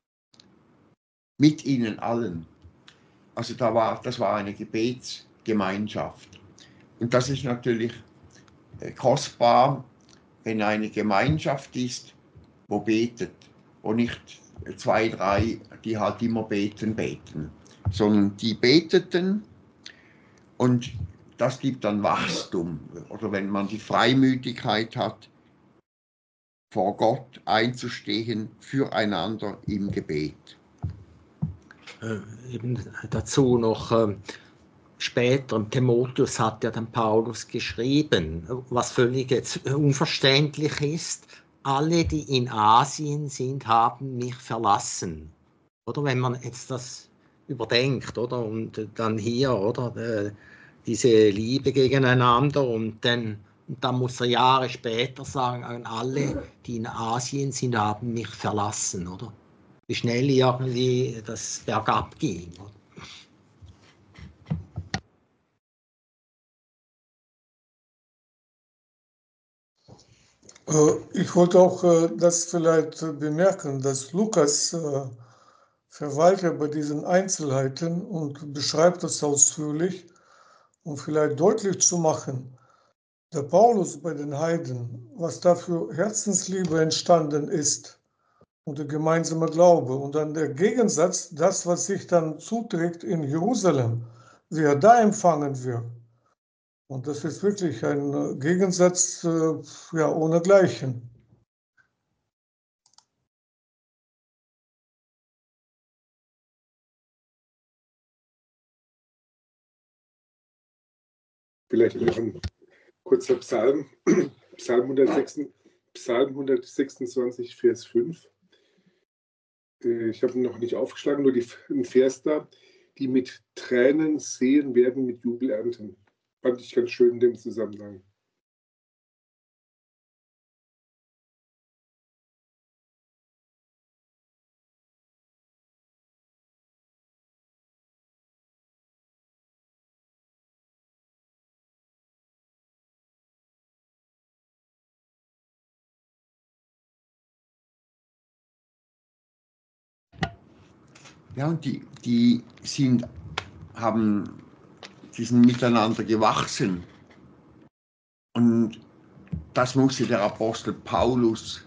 mit ihnen allen. Also da war, das war eine Gebetsgemeinschaft. Und das ist natürlich kostbar, wenn eine Gemeinschaft ist, wo betet, wo nicht zwei, drei, die halt immer beten, beten, sondern die beteten und das gibt dann Wachstum. Oder wenn man die Freimütigkeit hat, vor Gott einzustehen, füreinander im Gebet.
Äh, eben dazu noch äh, später, Timotheus hat ja dann Paulus geschrieben, was völlig jetzt unverständlich ist, alle, die in Asien sind, haben mich verlassen. Oder wenn man jetzt das überdenkt, oder? Und dann hier, oder? Äh, diese Liebe gegeneinander und dann, und dann muss er Jahre später sagen, alle, die in Asien sind, haben mich verlassen, oder? Wie schnell irgendwie das bergab ging. Oder?
Ich wollte auch das vielleicht bemerken, dass Lukas verweilt ja bei diesen Einzelheiten und beschreibt das ausführlich, um vielleicht deutlich zu machen, der Paulus bei den Heiden, was da für Herzensliebe entstanden ist und der gemeinsame Glaube und dann der Gegensatz, das, was sich dann zuträgt in Jerusalem, wie er da empfangen wird. Und das ist wirklich ein Gegensatz, ja, ohnegleichen.
Vielleicht noch ein kurzer Psalm, Psalm, hundertsechs, Psalm hundertsechsundzwanzig, Vers fünf. Ich habe ihn noch nicht aufgeschlagen, nur die, ein Vers da, die mit Tränen sehen werden, mit Jubel ernten. Fand ich ganz schön in dem Zusammenhang.
Ja, und die, die sind, haben, die sind miteinander gewachsen. Und das musste der Apostel Paulus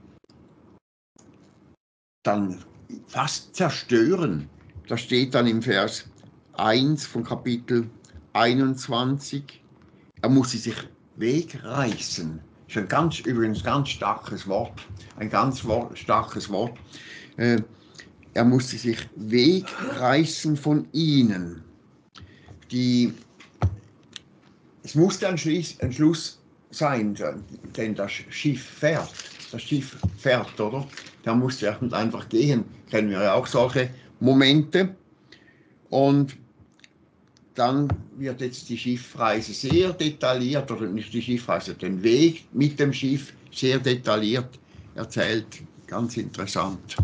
dann fast zerstören. Das steht dann im Vers eins von Kapitel einundzwanzig. Er musste sich wegreißen. Das ist ein ganz, übrigens ganz starkes Wort. Ein ganz Wort, starkes Wort. Äh, Er musste sich wegreißen von ihnen. Die, es musste ein, Schluss, ein Schluss sein, denn das Schiff fährt. Das Schiff fährt, oder? Da musste er einfach gehen. Kennen wir ja auch solche Momente. Und dann wird jetzt die Schiffreise sehr detailliert, oder nicht die Schiffreise, den Weg mit dem Schiff sehr detailliert erzählt. Ganz interessant.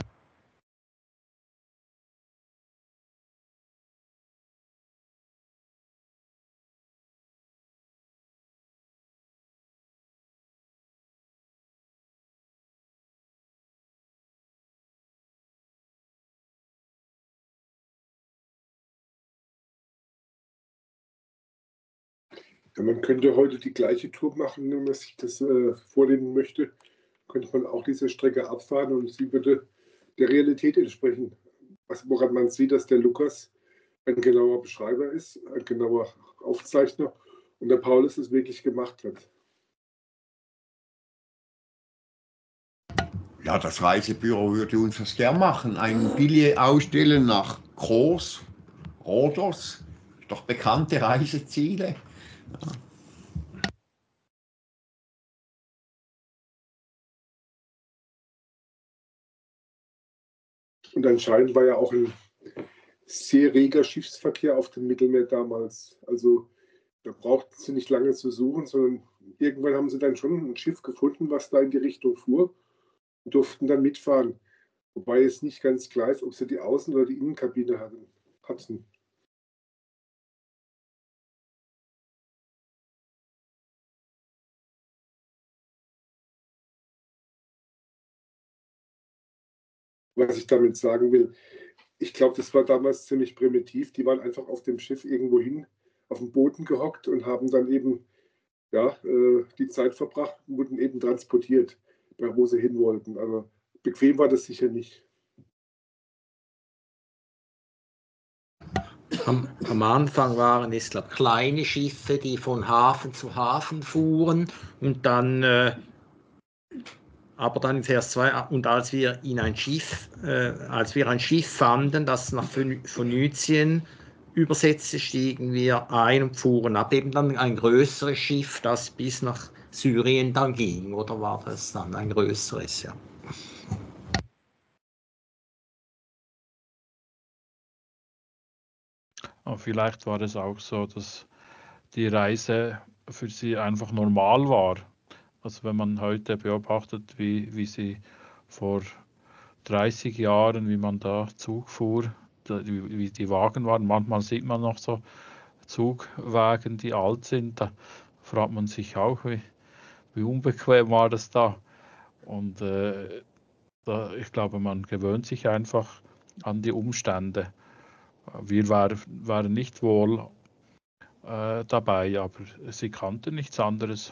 Ja, man könnte heute die gleiche Tour machen, wenn man sich das äh, vornehmen möchte. Könnte man auch diese Strecke abfahren und sie würde der Realität entsprechen. Was, woran man sieht, dass der Lukas ein genauer Beschreiber ist, ein genauer Aufzeichner und der Paulus es wirklich gemacht hat.
Ja, das Reisebüro würde uns das gern machen. Ein Billett ausstellen nach Kos, Rhodos, doch bekannte Reiseziele. Ja.
Und anscheinend war ja auch ein sehr reger Schiffsverkehr auf dem Mittelmeer damals. Also da brauchten sie nicht lange zu suchen, sondern irgendwann haben sie dann schon ein Schiff gefunden, was da in die Richtung fuhr und durften dann mitfahren. Wobei es nicht ganz klar ist, ob sie die Außen- oder die Innenkabine hatten. hatten. Was ich damit sagen will, ich glaube, das war damals ziemlich primitiv. Die waren einfach auf dem Schiff irgendwo hin, auf dem Boden gehockt und haben dann eben ja, äh, die Zeit verbracht und wurden eben transportiert, wo sie hin wollten. Also bequem war das sicher nicht.
Am, am Anfang waren es, glaube ich, kleine Schiffe, die von Hafen zu Hafen fuhren und dann, äh, aber dann in Vers zwei, und als wir in ein Schiff, äh, als wir ein Schiff fanden, das nach Phönizien übersetzte, stiegen wir ein und fuhren ab. Eben dann ein größeres Schiff, das bis nach Syrien dann ging, oder war das dann ein größeres, ja?
Aber vielleicht war es auch so, dass die Reise für sie einfach normal war. Also wenn man heute beobachtet, wie, wie sie vor dreißig Jahren, wie man da Zug fuhr, wie, wie die Wagen waren, manchmal sieht man noch so Zugwagen, die alt sind, da fragt man sich auch, wie, wie unbequem war das da. Und äh, da, ich glaube, man gewöhnt sich einfach an die Umstände. Wir war, waren nicht wohl äh, dabei, aber sie kannten nichts anderes.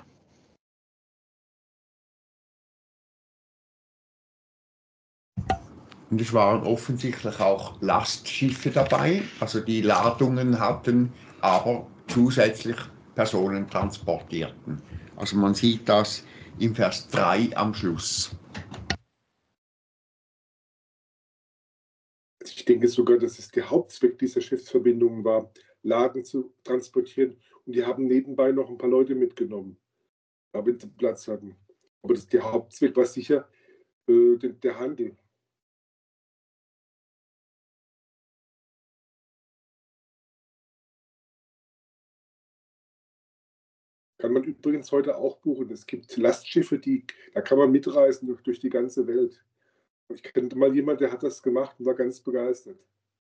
Und es waren offensichtlich auch Lastschiffe dabei, also die Ladungen hatten, aber zusätzlich Personen transportierten. Also man sieht das im Vers drei am Schluss.
Ich denke sogar, dass es der Hauptzweck dieser Schiffsverbindungen war, Laden zu transportieren. Und die haben nebenbei noch ein paar Leute mitgenommen, wenn sie Platz hatten. Aber das, der Hauptzweck war sicher äh, der, der Handel. Kann man übrigens heute auch buchen. Es gibt Lastschiffe, die, da kann man mitreisen durch, durch die ganze Welt. Ich kannte mal jemanden, der hat das gemacht und war ganz begeistert.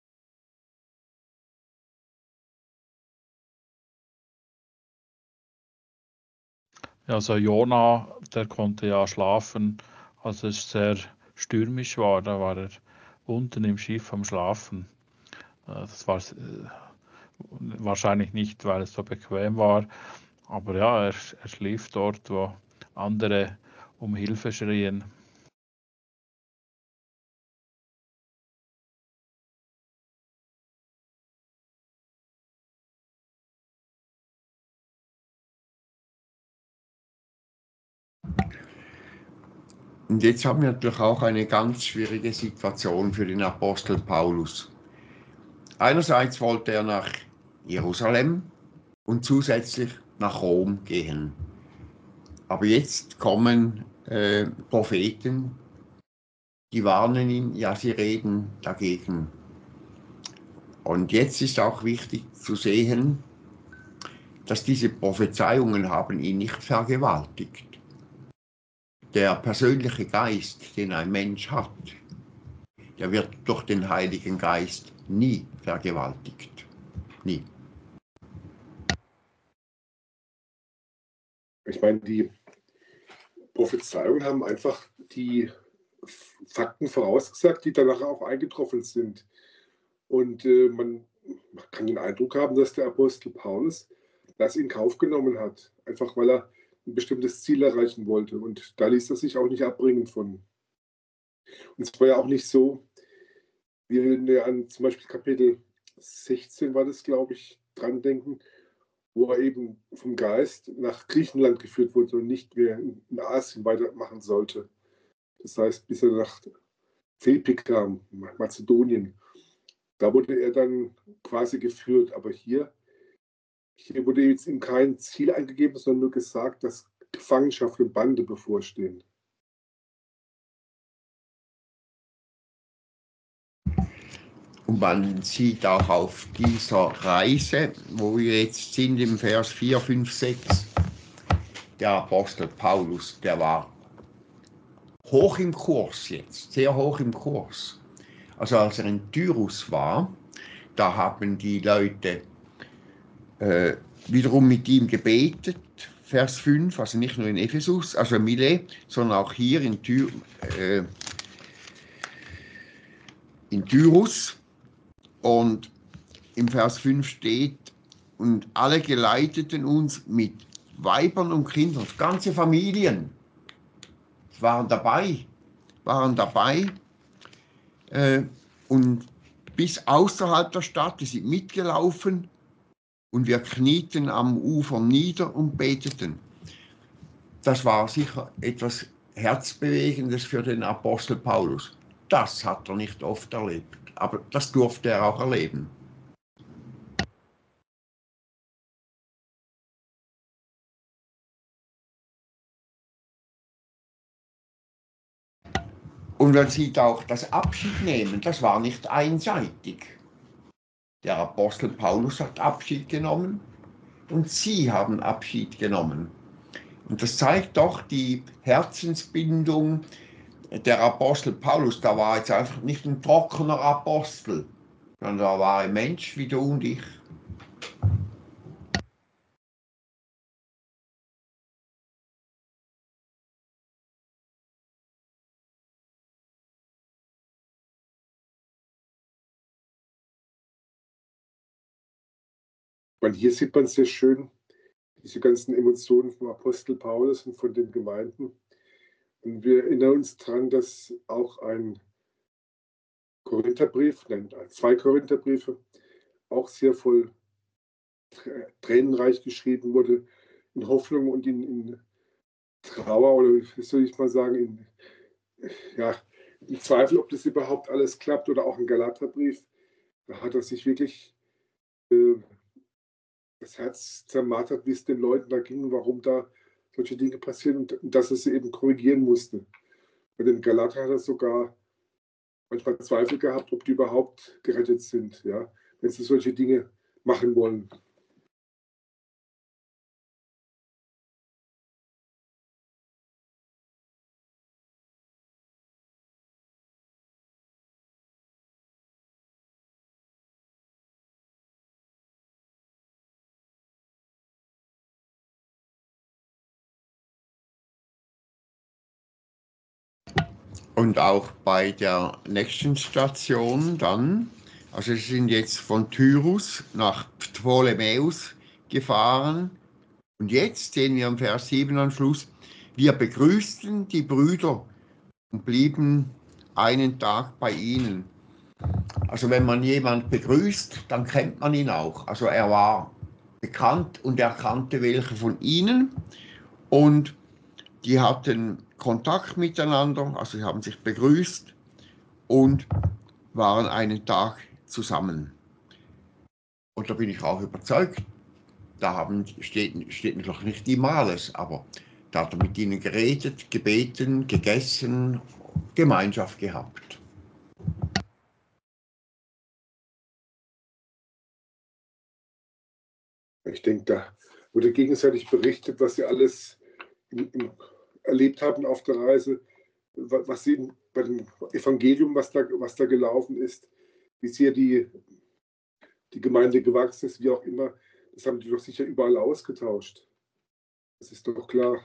Ja, also Jona, der konnte ja schlafen, als es sehr stürmisch war. Da war er unten im Schiff am Schlafen. Das war wahrscheinlich nicht, weil es so bequem war, aber ja, er, er schlief dort, wo andere um Hilfe schrien.
Und jetzt haben wir natürlich auch eine ganz schwierige Situation für den Apostel Paulus. Einerseits wollte er nach Jerusalem und zusätzlich nach Rom gehen. Aber jetzt kommen äh, Propheten, die warnen ihn, ja, sie reden dagegen. Und jetzt ist auch wichtig zu sehen, dass diese Prophezeiungen haben ihn nicht vergewaltigt. Der persönliche Geist, den ein Mensch hat, der wird durch den Heiligen Geist nie vergewaltigt. Nie.
Ich meine, die Prophezeiungen haben einfach die Fakten vorausgesagt, die danach auch eingetroffen sind. Und äh, man, man kann den Eindruck haben, dass der Apostel Paulus das in Kauf genommen hat, einfach weil er ein bestimmtes Ziel erreichen wollte. Und da ließ er sich auch nicht abbringen von. Und es war ja auch nicht so, wie wir an zum Beispiel Kapitel sechzehn war das, glaube ich, dran denken, wo er eben vom Geist nach Griechenland geführt wurde und nicht mehr in Asien weitermachen sollte. Das heißt, bis er nach Philippi kam, Mazedonien. Da wurde er dann quasi geführt. Aber hier, hier wurde jetzt ihm kein Ziel eingegeben, sondern nur gesagt, dass Gefangenschaft und Bande bevorstehen.
Und man sieht auch auf dieser Reise, wo wir jetzt sind, im Vers vier, fünf, sechs, der Apostel Paulus, der war hoch im Kurs jetzt, sehr hoch im Kurs. Also als er in Tyrus war, da haben die Leute äh, wiederum mit ihm gebetet, Vers fünf, also nicht nur in Ephesus, also Milet, sondern auch hier in, Ty äh, in Tyrus. Und im Vers fünf steht, und alle geleiteten uns mit Weibern und Kindern, ganze Familien waren dabei, waren dabei äh, und bis außerhalb der Stadt, die sind mitgelaufen und wir knieten am Ufer nieder und beteten. Das war sicher etwas Herzbewegendes für den Apostel Paulus. Das hat er nicht oft erlebt, aber das durfte er auch erleben. Und man sieht auch, das Abschiednehmen, das war nicht einseitig. Der Apostel Paulus hat Abschied genommen und sie haben Abschied genommen. Und das zeigt doch die Herzensbindung der Apostel Paulus. Da war jetzt einfach nicht ein trockener Apostel, sondern da war ein Mensch wie du und ich.
Weil hier sieht man sehr schön diese ganzen Emotionen vom Apostel Paulus und von den Gemeinden. Und wir erinnern uns daran, dass auch ein Korintherbrief, nein, zwei Korintherbriefe, auch sehr voll tränenreich geschrieben wurde, in Hoffnung und in, in Trauer oder wie soll ich mal sagen, in, ja, in Zweifel, ob das überhaupt alles klappt, oder auch ein Galaterbrief. Da hat er sich wirklich äh, das Herz zermartert, wie es den Leuten da ging, warum da solche Dinge passieren und, und dass er sie eben korrigieren musste. Bei den Galater hat er sogar manchmal Zweifel gehabt, ob die überhaupt gerettet sind, ja, wenn sie solche Dinge machen wollen.
Und auch bei der nächsten Station dann, also sie sind jetzt von Tyrus nach Ptolemäus gefahren. Und jetzt sehen wir im Vers sieben am Schluss, wir begrüßten die Brüder und blieben einen Tag bei ihnen. Also wenn man jemanden begrüßt, dann kennt man ihn auch. Also er war bekannt und er kannte welche von ihnen und die hatten Kontakt miteinander, also sie haben sich begrüßt und waren einen Tag zusammen. Und da bin ich auch überzeugt, da haben, steht, steht noch nicht Imales, aber da hat er mit ihnen geredet, gebeten, gegessen, Gemeinschaft gehabt.
Ich denke, da wurde gegenseitig berichtet, was sie alles im, im, erlebt haben auf der Reise, was sie bei dem Evangelium, was da, was da gelaufen ist, wie sehr die, die Gemeinde gewachsen ist, wie auch immer. Das haben die doch sicher überall ausgetauscht. Das ist doch klar.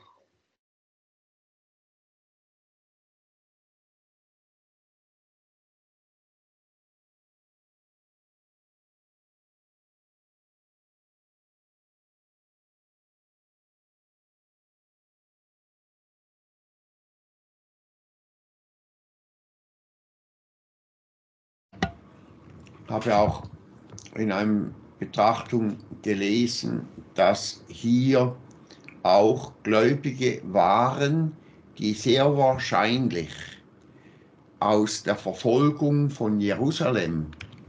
Ich habe auch in einer Betrachtung gelesen, dass hier auch Gläubige waren, die sehr wahrscheinlich aus der Verfolgung von Jerusalem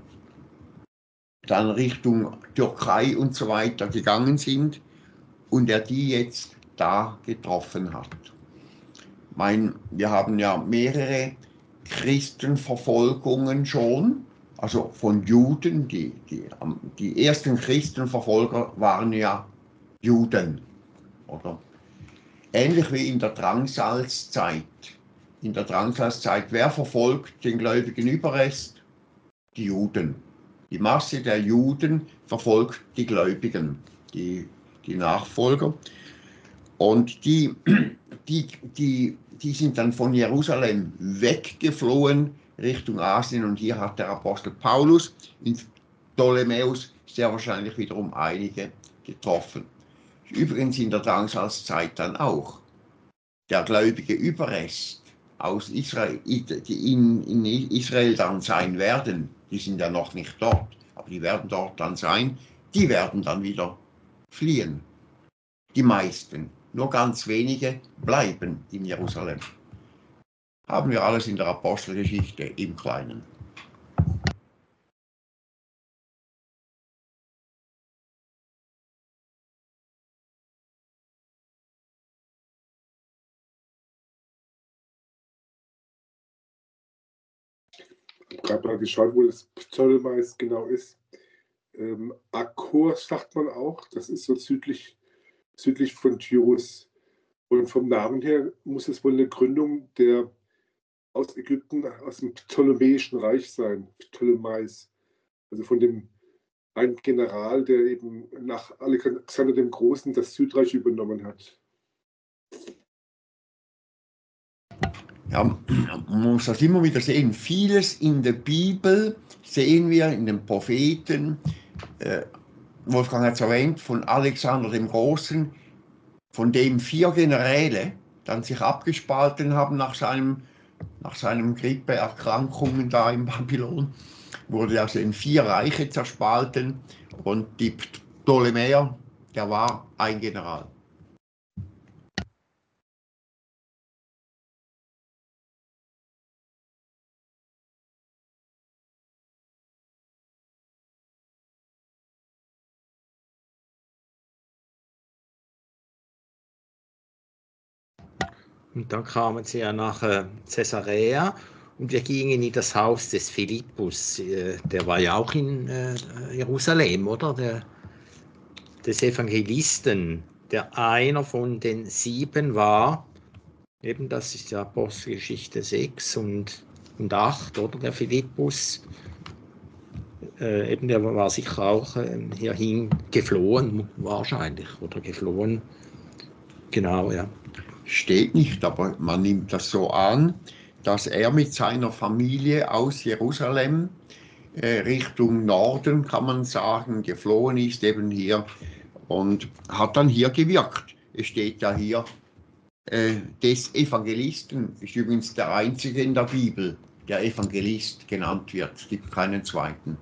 dann Richtung Türkei und so weiter gegangen sind und er die jetzt da getroffen hat. Ich meine, wir haben ja mehrere Christenverfolgungen schon, also von Juden. Die, die, die ersten Christenverfolger waren ja Juden, oder? Ähnlich wie in der Drangsalzzeit. In der Drangsalzzeit, wer verfolgt den gläubigen Überrest? Die Juden. Die Masse der Juden verfolgt die Gläubigen, die, die Nachfolger. Und die, die, die, die sind dann von Jerusalem weggeflohen Richtung Asien. Und hier hat der Apostel Paulus in Ptolemäus sehr wahrscheinlich wiederum einige getroffen. Übrigens in der Drangsalzzeit dann auch. Der gläubige Überrest aus Israel, die in, in Israel dann sein werden, die sind ja noch nicht dort, aber die werden dort dann sein, die werden dann wieder fliehen. Die meisten, nur ganz wenige bleiben in Jerusalem. Haben wir alles in der Apostelgeschichte im Kleinen.
Ich habe gerade mal geschaut, wo das Ptolemais genau ist. Ähm, Akkor sagt man auch, das ist so südlich, südlich von Tyrus. Und vom Namen her muss es wohl eine Gründung der aus Ägypten, aus dem Ptolemäischen Reich sein, Ptolemais. Also von dem einen General, der eben nach Alexander dem Großen das Südreich übernommen hat.
Ja, man muss das immer wieder sehen. Vieles in der Bibel sehen wir in den Propheten. Äh, Wolfgang hat es erwähnt, von Alexander dem Großen, von dem vier Generäle dann sich abgespalten haben nach seinem, nach seinem Grippeerkrankungen da in Babylon. Wurde also in vier Reiche zerspalten und die Ptolemäer, der war ein General.
Und dann kamen sie ja nach äh, Caesarea und wir gingen in das Haus des Philippus. Äh, der war ja auch in äh, Jerusalem, oder? Der, des Evangelisten, der einer von den sieben war. Eben, das ist ja Apostelgeschichte sechs und, und acht, oder? Der Philippus. Äh, eben, der war sicher auch äh, hierhin geflohen, wahrscheinlich, oder geflohen. Genau, ja.
Steht nicht, aber man nimmt das so an, dass er mit seiner Familie aus Jerusalem äh, Richtung Norden, kann man sagen, geflohen ist, eben hier, und hat dann hier gewirkt. Es steht ja hier, äh, des Evangelisten, ist übrigens der einzige in der Bibel, der Evangelist genannt wird. Es gibt keinen zweiten.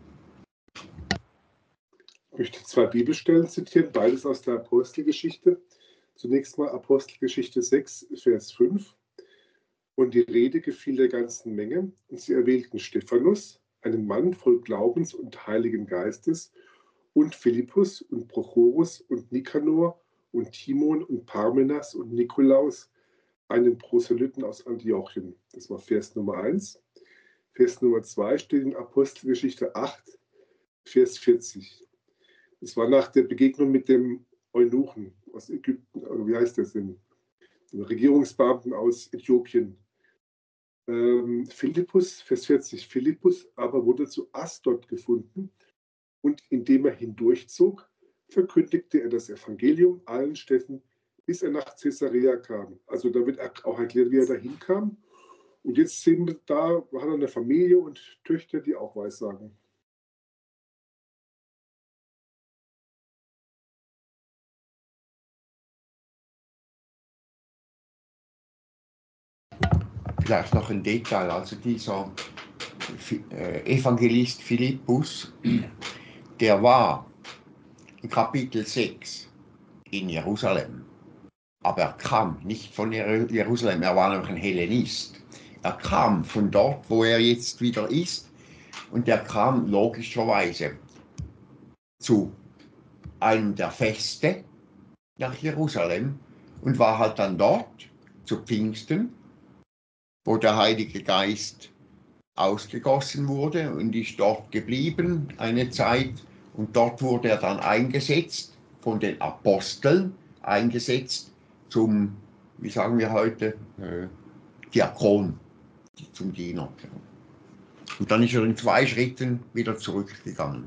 Ich möchte zwei Bibelstellen zitieren, beides aus der Apostelgeschichte. Zunächst mal Apostelgeschichte sechs, Vers fünf. Und die Rede gefiel der ganzen Menge, und sie erwählten Stephanus, einen Mann voll Glaubens und Heiligen Geistes, und Philippus und Prochorus und Nikanor und Timon und Parmenas und Nikolaus, einen Proselyten aus Antiochien. Das war Vers Nummer eins. Vers Nummer zwei steht in Apostelgeschichte acht, Vers vierzig. Es war nach der Begegnung mit dem Eunuchen aus Ägypten, oder wie heißt das denn? Dem Regierungsbeamten aus Äthiopien. Ähm, Philippus, Vers vierzig, Philippus aber wurde zu Asdod gefunden, und indem er hindurchzog, verkündigte er das Evangelium allen Städten, bis er nach Caesarea kam. Also da wird auch erklärt, wie er dahin kam. Und jetzt sehen wir da, hat er eine Familie und Töchter, die auch Weissagen.
Vielleicht noch ein Detail, also dieser Evangelist Philippus, der war in Kapitel sechs in Jerusalem, aber er kam nicht von Jerusalem, er war noch ein Hellenist. Er kam von dort, wo er jetzt wieder ist, und er kam logischerweise zu einem der Feste nach Jerusalem und war halt dann dort zu Pfingsten, wo der Heilige Geist ausgegossen wurde, und ist dort geblieben eine Zeit, und dort wurde er dann eingesetzt, von den Aposteln eingesetzt zum, wie sagen wir heute, äh, Diakon, zum Diener. Und dann ist er in zwei Schritten wieder zurückgegangen.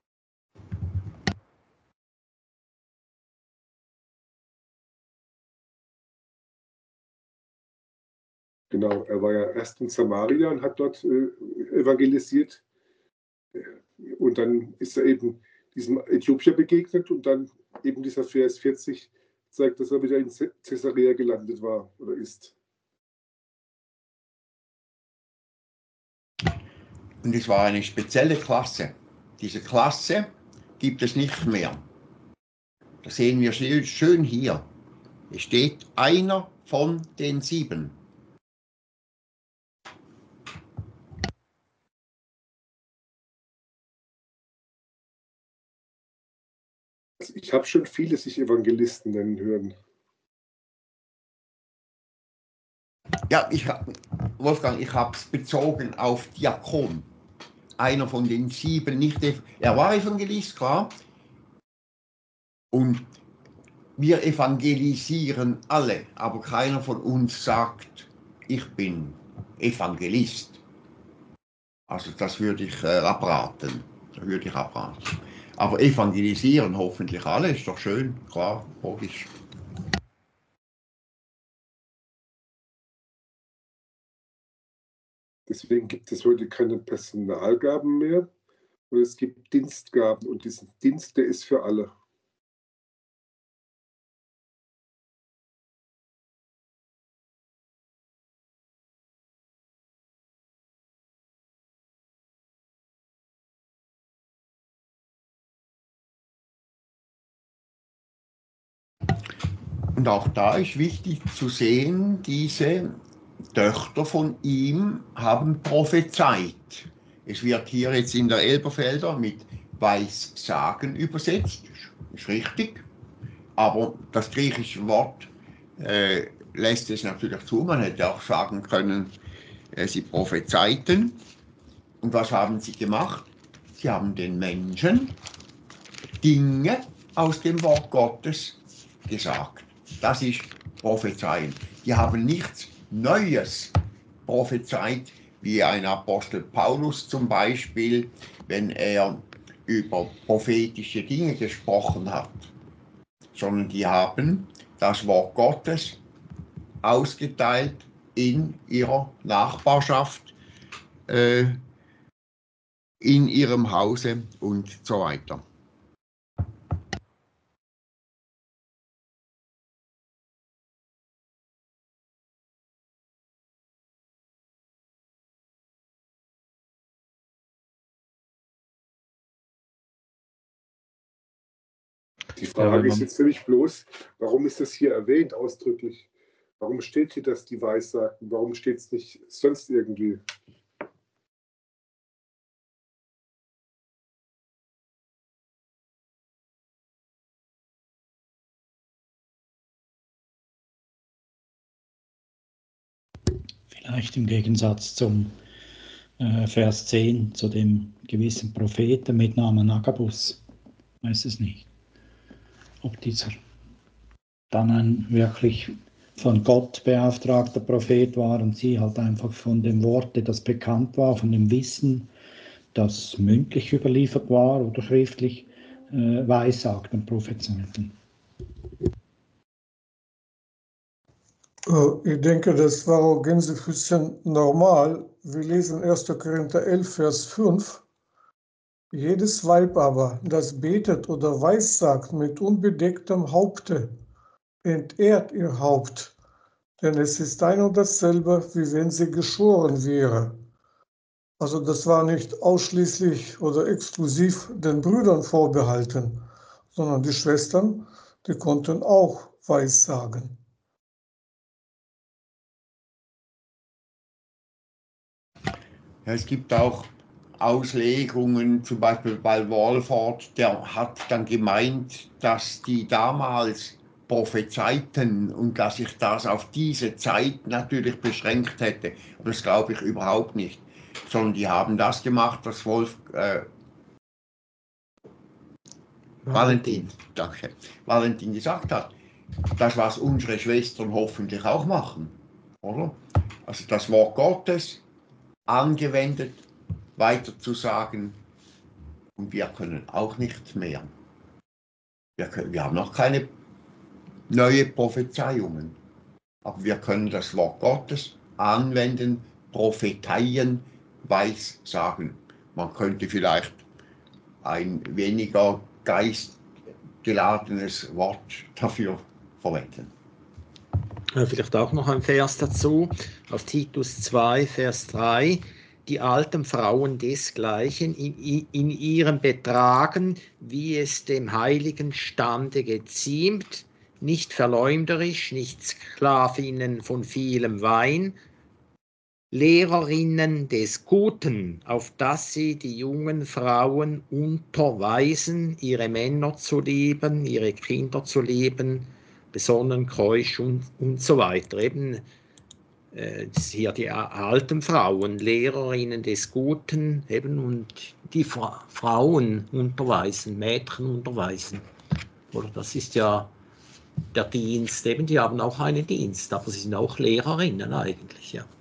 Genau, er war ja erst in Samaria und hat dort äh, evangelisiert. Und dann ist er eben diesem Äthiopier begegnet und dann eben dieser Vers vierzig zeigt, dass er wieder in Caesarea gelandet war oder ist.
Und es war eine spezielle Klasse. Diese Klasse gibt es nicht mehr. Das sehen wir schön hier. Es steht einer von den sieben.
Also ich habe schon viele sich Evangelisten nennen hören.
Ja, ich, Wolfgang, ich habe es bezogen auf Diakon. Einer von den sieben, nicht, er war Evangelist, klar. Und wir evangelisieren alle, aber keiner von uns sagt, ich bin Evangelist. Also das würde ich äh, abraten. Das würde ich abraten. Aber evangelisieren hoffentlich alle, ist doch schön, klar, logisch.
Deswegen gibt es heute keine Personalgaben mehr, und es gibt Dienstgaben und diesen Dienst, der ist für alle.
Und auch da ist wichtig zu sehen, diese Töchter von ihm haben prophezeit. Es wird hier jetzt in der Elberfelder mit Weissagen übersetzt, ist richtig, aber das griechische Wort äh, lässt es natürlich zu. Man hätte auch sagen können, äh, sie prophezeiten. Und was haben sie gemacht? Sie haben den Menschen Dinge aus dem Wort Gottes gesagt. Das ist Prophezeien. Die haben nichts Neues prophezeit, wie ein Apostel Paulus zum Beispiel, wenn er über prophetische Dinge gesprochen hat, sondern die haben das Wort Gottes ausgeteilt in ihrer Nachbarschaft, äh, in ihrem Hause und so weiter.
Die Frage
Ja,
ist jetzt für mich bloß, warum ist das hier erwähnt ausdrücklich? Warum steht hier, dass die Weissagten? Warum steht es nicht sonst irgendwie?
Vielleicht im Gegensatz zum äh, Vers zehn, zu dem gewissen Propheten mit Namen Agabus. Weiß es nicht, ob dieser dann ein wirklich von Gott beauftragter Prophet war und sie halt einfach von dem Worte, das bekannt war, von dem Wissen, das mündlich überliefert war oder schriftlich, äh, weissagten, prophezeiten.
Ich denke, das war auch Gänsefüßchen normal. Wir lesen erster Korinther elf, Vers fünf. Jedes Weib aber, das betet oder weissagt mit unbedecktem Haupte, entehrt ihr Haupt, denn es ist ein und dasselbe, wie wenn sie geschoren wäre. Also das war nicht ausschließlich oder exklusiv den Brüdern vorbehalten, sondern die Schwestern, die konnten auch weissagen.
Ja, es gibt auch Auslegungen, zum Beispiel bei Walford, der hat dann gemeint, dass die damals prophezeiten und dass sich das auf diese Zeit natürlich beschränkt hätte. Aber das glaube ich überhaupt nicht, sondern die haben das gemacht, was Wolf, äh, Valentin, danke, Valentin gesagt hat. Das, was unsere Schwestern hoffentlich auch machen, oder? Also das Wort Gottes angewendet, weiter zu sagen, und wir können auch nicht mehr. Wir, können, wir haben noch keine neue Prophezeiungen, aber wir können das Wort Gottes anwenden, propheteien, weissagen. Man könnte vielleicht ein weniger geistgeladenes Wort dafür verwenden.
Vielleicht auch noch ein Vers dazu, auf Titus zwei, Vers drei. Die alten Frauen desgleichen in, in ihrem Betragen, wie es dem heiligen Stande geziemt, nicht verleumderisch, nicht Sklavinnen von vielem Wein, Lehrerinnen des Guten, auf dass sie die jungen Frauen unterweisen, ihre Männer zu lieben, ihre Kinder zu lieben, besonnen, keusch und, und so weiter. Eben äh, hier die alten Frauen, Lehrerinnen des Guten, eben und die Fra Frauen unterweisen, Mädchen unterweisen. Oder das ist ja der Dienst, eben die haben auch einen Dienst, aber sie sind auch Lehrerinnen eigentlich, ja.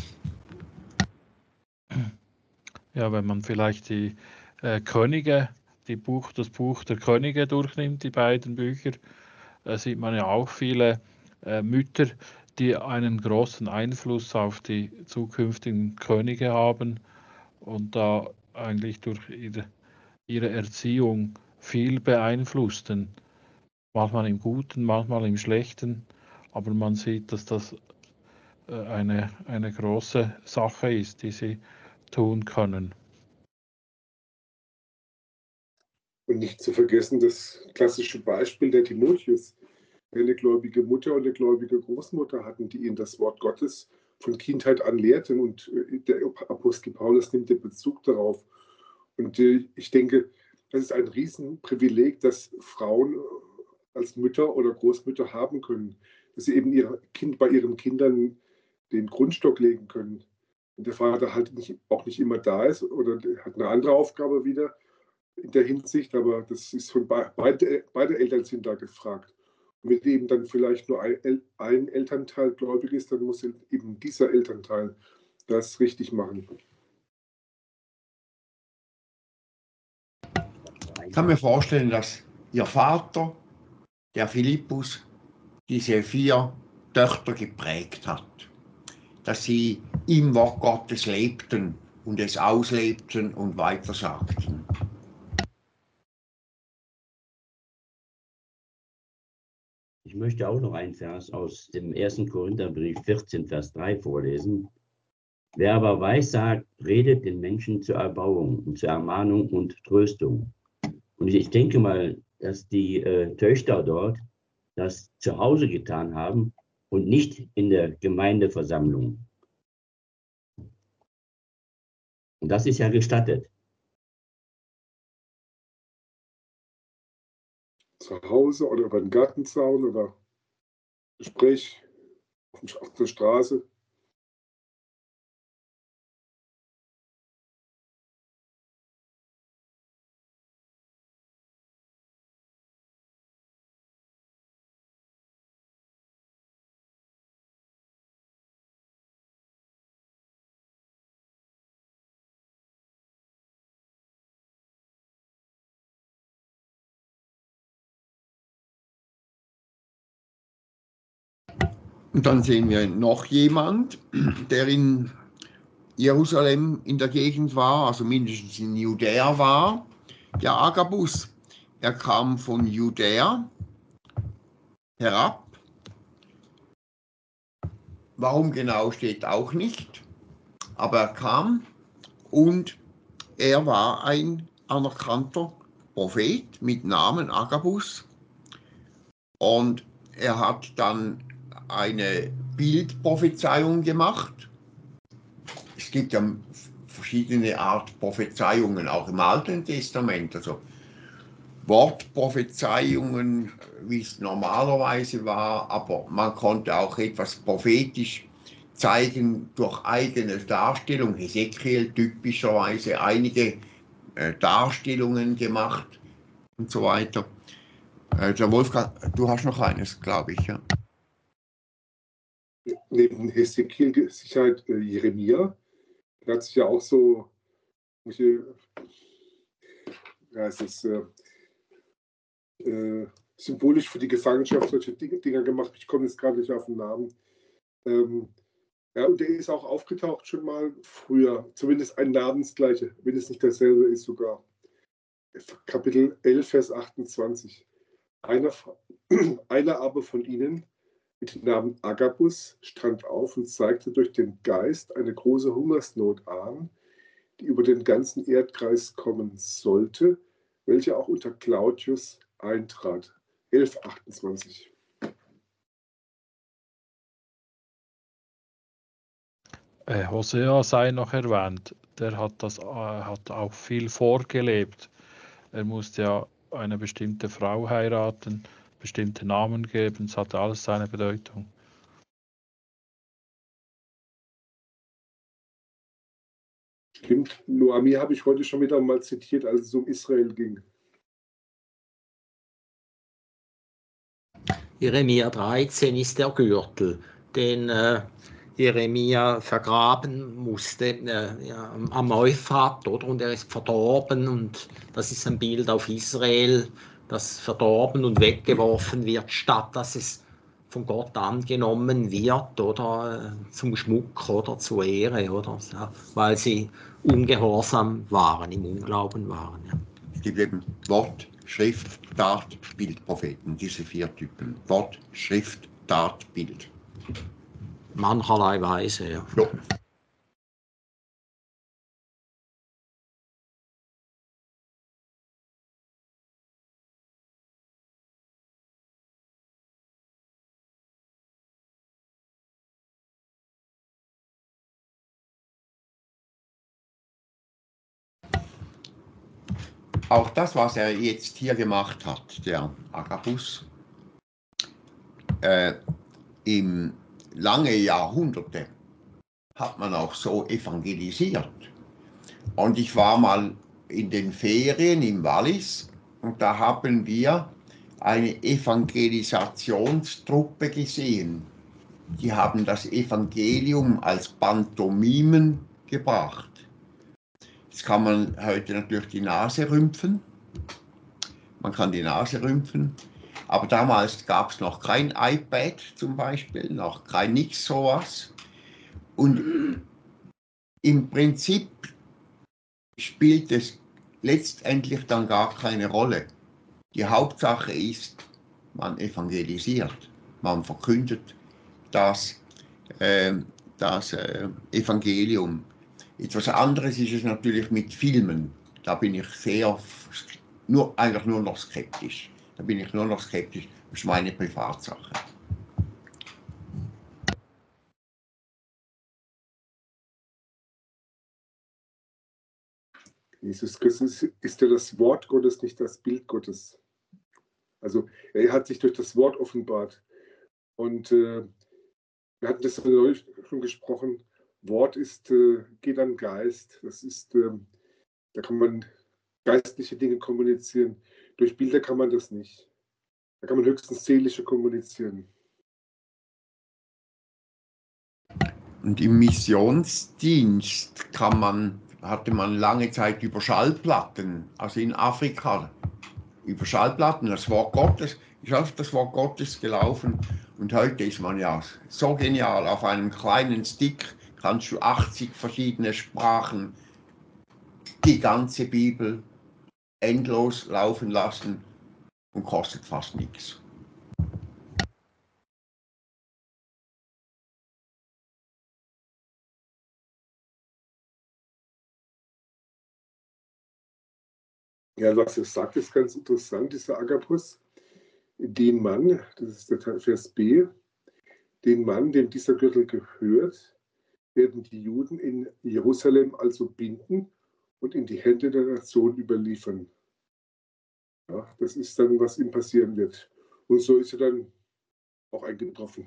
Ja, wenn man vielleicht die äh, Könige, die Buch, das Buch der Könige durchnimmt, die beiden Bücher, äh, sieht man ja auch viele äh, Mütter, die einen großen Einfluss auf die zukünftigen Könige haben und da eigentlich durch ihre, ihre Erziehung viel beeinflussten. Manchmal im Guten, manchmal im Schlechten, aber man sieht, dass das äh, eine, eine große Sache ist, die sie tun können.
Und nicht zu vergessen, das klassische Beispiel der Timotheus, der eine gläubige Mutter und eine gläubige Großmutter hatten, die ihn das Wort Gottes von Kindheit an lehrten. Und der Apostel Paulus nimmt den Bezug darauf. Und ich denke, das ist ein Riesenprivileg, das Frauen als Mütter oder Großmütter haben können, dass sie eben ihr Kind, bei ihren Kindern den Grundstock legen können. Und der Vater halt nicht, auch nicht immer da ist oder hat eine andere Aufgabe wieder in der Hinsicht, aber das ist von be beide, beide Eltern sind da gefragt. Und wenn eben dann vielleicht nur ein, ein Elternteil gläubig ist, dann muss eben dieser Elternteil das richtig machen.
Ich kann mir vorstellen, dass ihr Vater, der Philippus, diese vier Töchter geprägt hat, dass sie im Wort Gottes lebten und es auslebten und weitersagten.
Ich möchte auch noch einen Vers aus dem ersten Korintherbrief vierzehn, Vers drei vorlesen. Wer aber weissagt, redet den Menschen zur Erbauung und zur Ermahnung und Tröstung. Und ich denke mal, dass die äh, Töchter dort das zu Hause getan haben und nicht in der Gemeindeversammlung. Und das ist ja gestattet.
Zu Hause oder über den Gartenzaun oder Gespräch auf der Straße.
Und dann sehen wir noch jemand, der in Jerusalem in der Gegend war, also mindestens in Judäa war, der Agabus. Er kam von Judäa herab. Warum genau steht auch nicht, aber er kam und er war ein anerkannter Prophet mit Namen Agabus und er hat dann eine Bildprophezeiung gemacht. Es gibt ja verschiedene Art Prophezeiungen, auch im Alten Testament, also Wortprophezeiungen, wie es normalerweise war, aber man konnte auch etwas prophetisch zeigen durch eigene Darstellung. Hesekiel typischerweise einige äh, Darstellungen gemacht und so weiter. Äh, der Wolfgang, du hast noch eines, glaube ich, ja.
Neben Hesekiel Sicherheit äh, Jeremia, der hat sich ja auch so welche, ja, es ist äh, äh, symbolisch für die Gefangenschaft solche Dinge, Dinger gemacht. Ich komme jetzt gerade nicht auf den Namen. Ähm, ja, und der ist auch aufgetaucht schon mal früher, zumindest ein Namensgleiche, wenn es nicht dasselbe ist sogar. Kapitel elf, Vers achtundzwanzig. Einer, einer aber von ihnen mit dem Namen Agabus stand auf und zeigte durch den Geist eine große Hungersnot an, die über den ganzen Erdkreis kommen sollte, welche auch unter Claudius eintrat. elf achtundzwanzig.
Äh, Hosea sei noch erwähnt. Der hat das äh, hat auch viel vorgelebt. Er musste ja eine bestimmte Frau heiraten, bestimmte Namen geben. Es hatte alles seine Bedeutung.
Stimmt, Noami habe ich heute schon wieder mal zitiert, als es um Israel ging.
Jeremia dreizehn ist der Gürtel, den äh, Jeremia vergraben musste äh, ja, am Euphrat, oder? Und er ist verdorben und das ist ein Bild auf Israel, das verdorben und weggeworfen wird, statt dass es von Gott angenommen wird, oder äh, zum Schmuck oder zur Ehre, oder? Ja, weil sie ungehorsam waren, im Unglauben waren. Ja.
Es gibt eben Wort, Schrift, Tat, Bild, Propheten, diese vier Typen. Wort, Schrift, Tat, Bild.
Mancherlei Weise, ja.
Ja. Auch das, was er jetzt hier gemacht hat, der Agabus, äh, im lange Jahrhunderte hat man auch so evangelisiert. Und ich war mal in den Ferien im Wallis und da haben wir eine Evangelisationstruppe gesehen. Die haben das Evangelium als Pantomimen gebracht. Jetzt kann man heute natürlich die Nase rümpfen. Man kann die Nase rümpfen. Aber damals gab es noch kein iPad zum Beispiel, noch kein nix sowas. Und im Prinzip spielt es letztendlich dann gar keine Rolle. Die Hauptsache ist, man evangelisiert, man verkündet das, äh, das äh, Evangelium. Etwas anderes ist es natürlich mit Filmen. Da bin ich sehr, nur, eigentlich nur noch skeptisch. Da bin ich nur noch skeptisch. Das ist meine Privatsache.
Jesus Christus ist ja das Wort Gottes, nicht das Bild Gottes. Also er hat sich durch das Wort offenbart. Und äh, wir hatten das neulich schon gesprochen. Wort ist, äh, geht an Geist. Das ist, äh, da kann man geistliche Dinge kommunizieren. Durch Bilder kann man das nicht. Da kann man höchstens seelische kommunizieren.
Und im Missionsdienst kann man, hatte man lange Zeit über Schallplatten, also in Afrika, über Schallplatten, das Wort Gottes, ist auf das Wort Gottes gelaufen. Und heute ist man ja so genial, auf einem kleinen Stick kannst du achtzig verschiedene Sprachen, die ganze Bibel endlos laufen lassen und kostet fast nichts.
Ja, was er sagt, ist ganz interessant, dieser Agabus. Den Mann, das ist der Vers B, den Mann, dem dieser Gürtel gehört, werden die Juden in Jerusalem also binden und in die Hände der Nation überliefern. Ja, das ist dann, was ihm passieren wird. Und so ist er dann auch eingetroffen.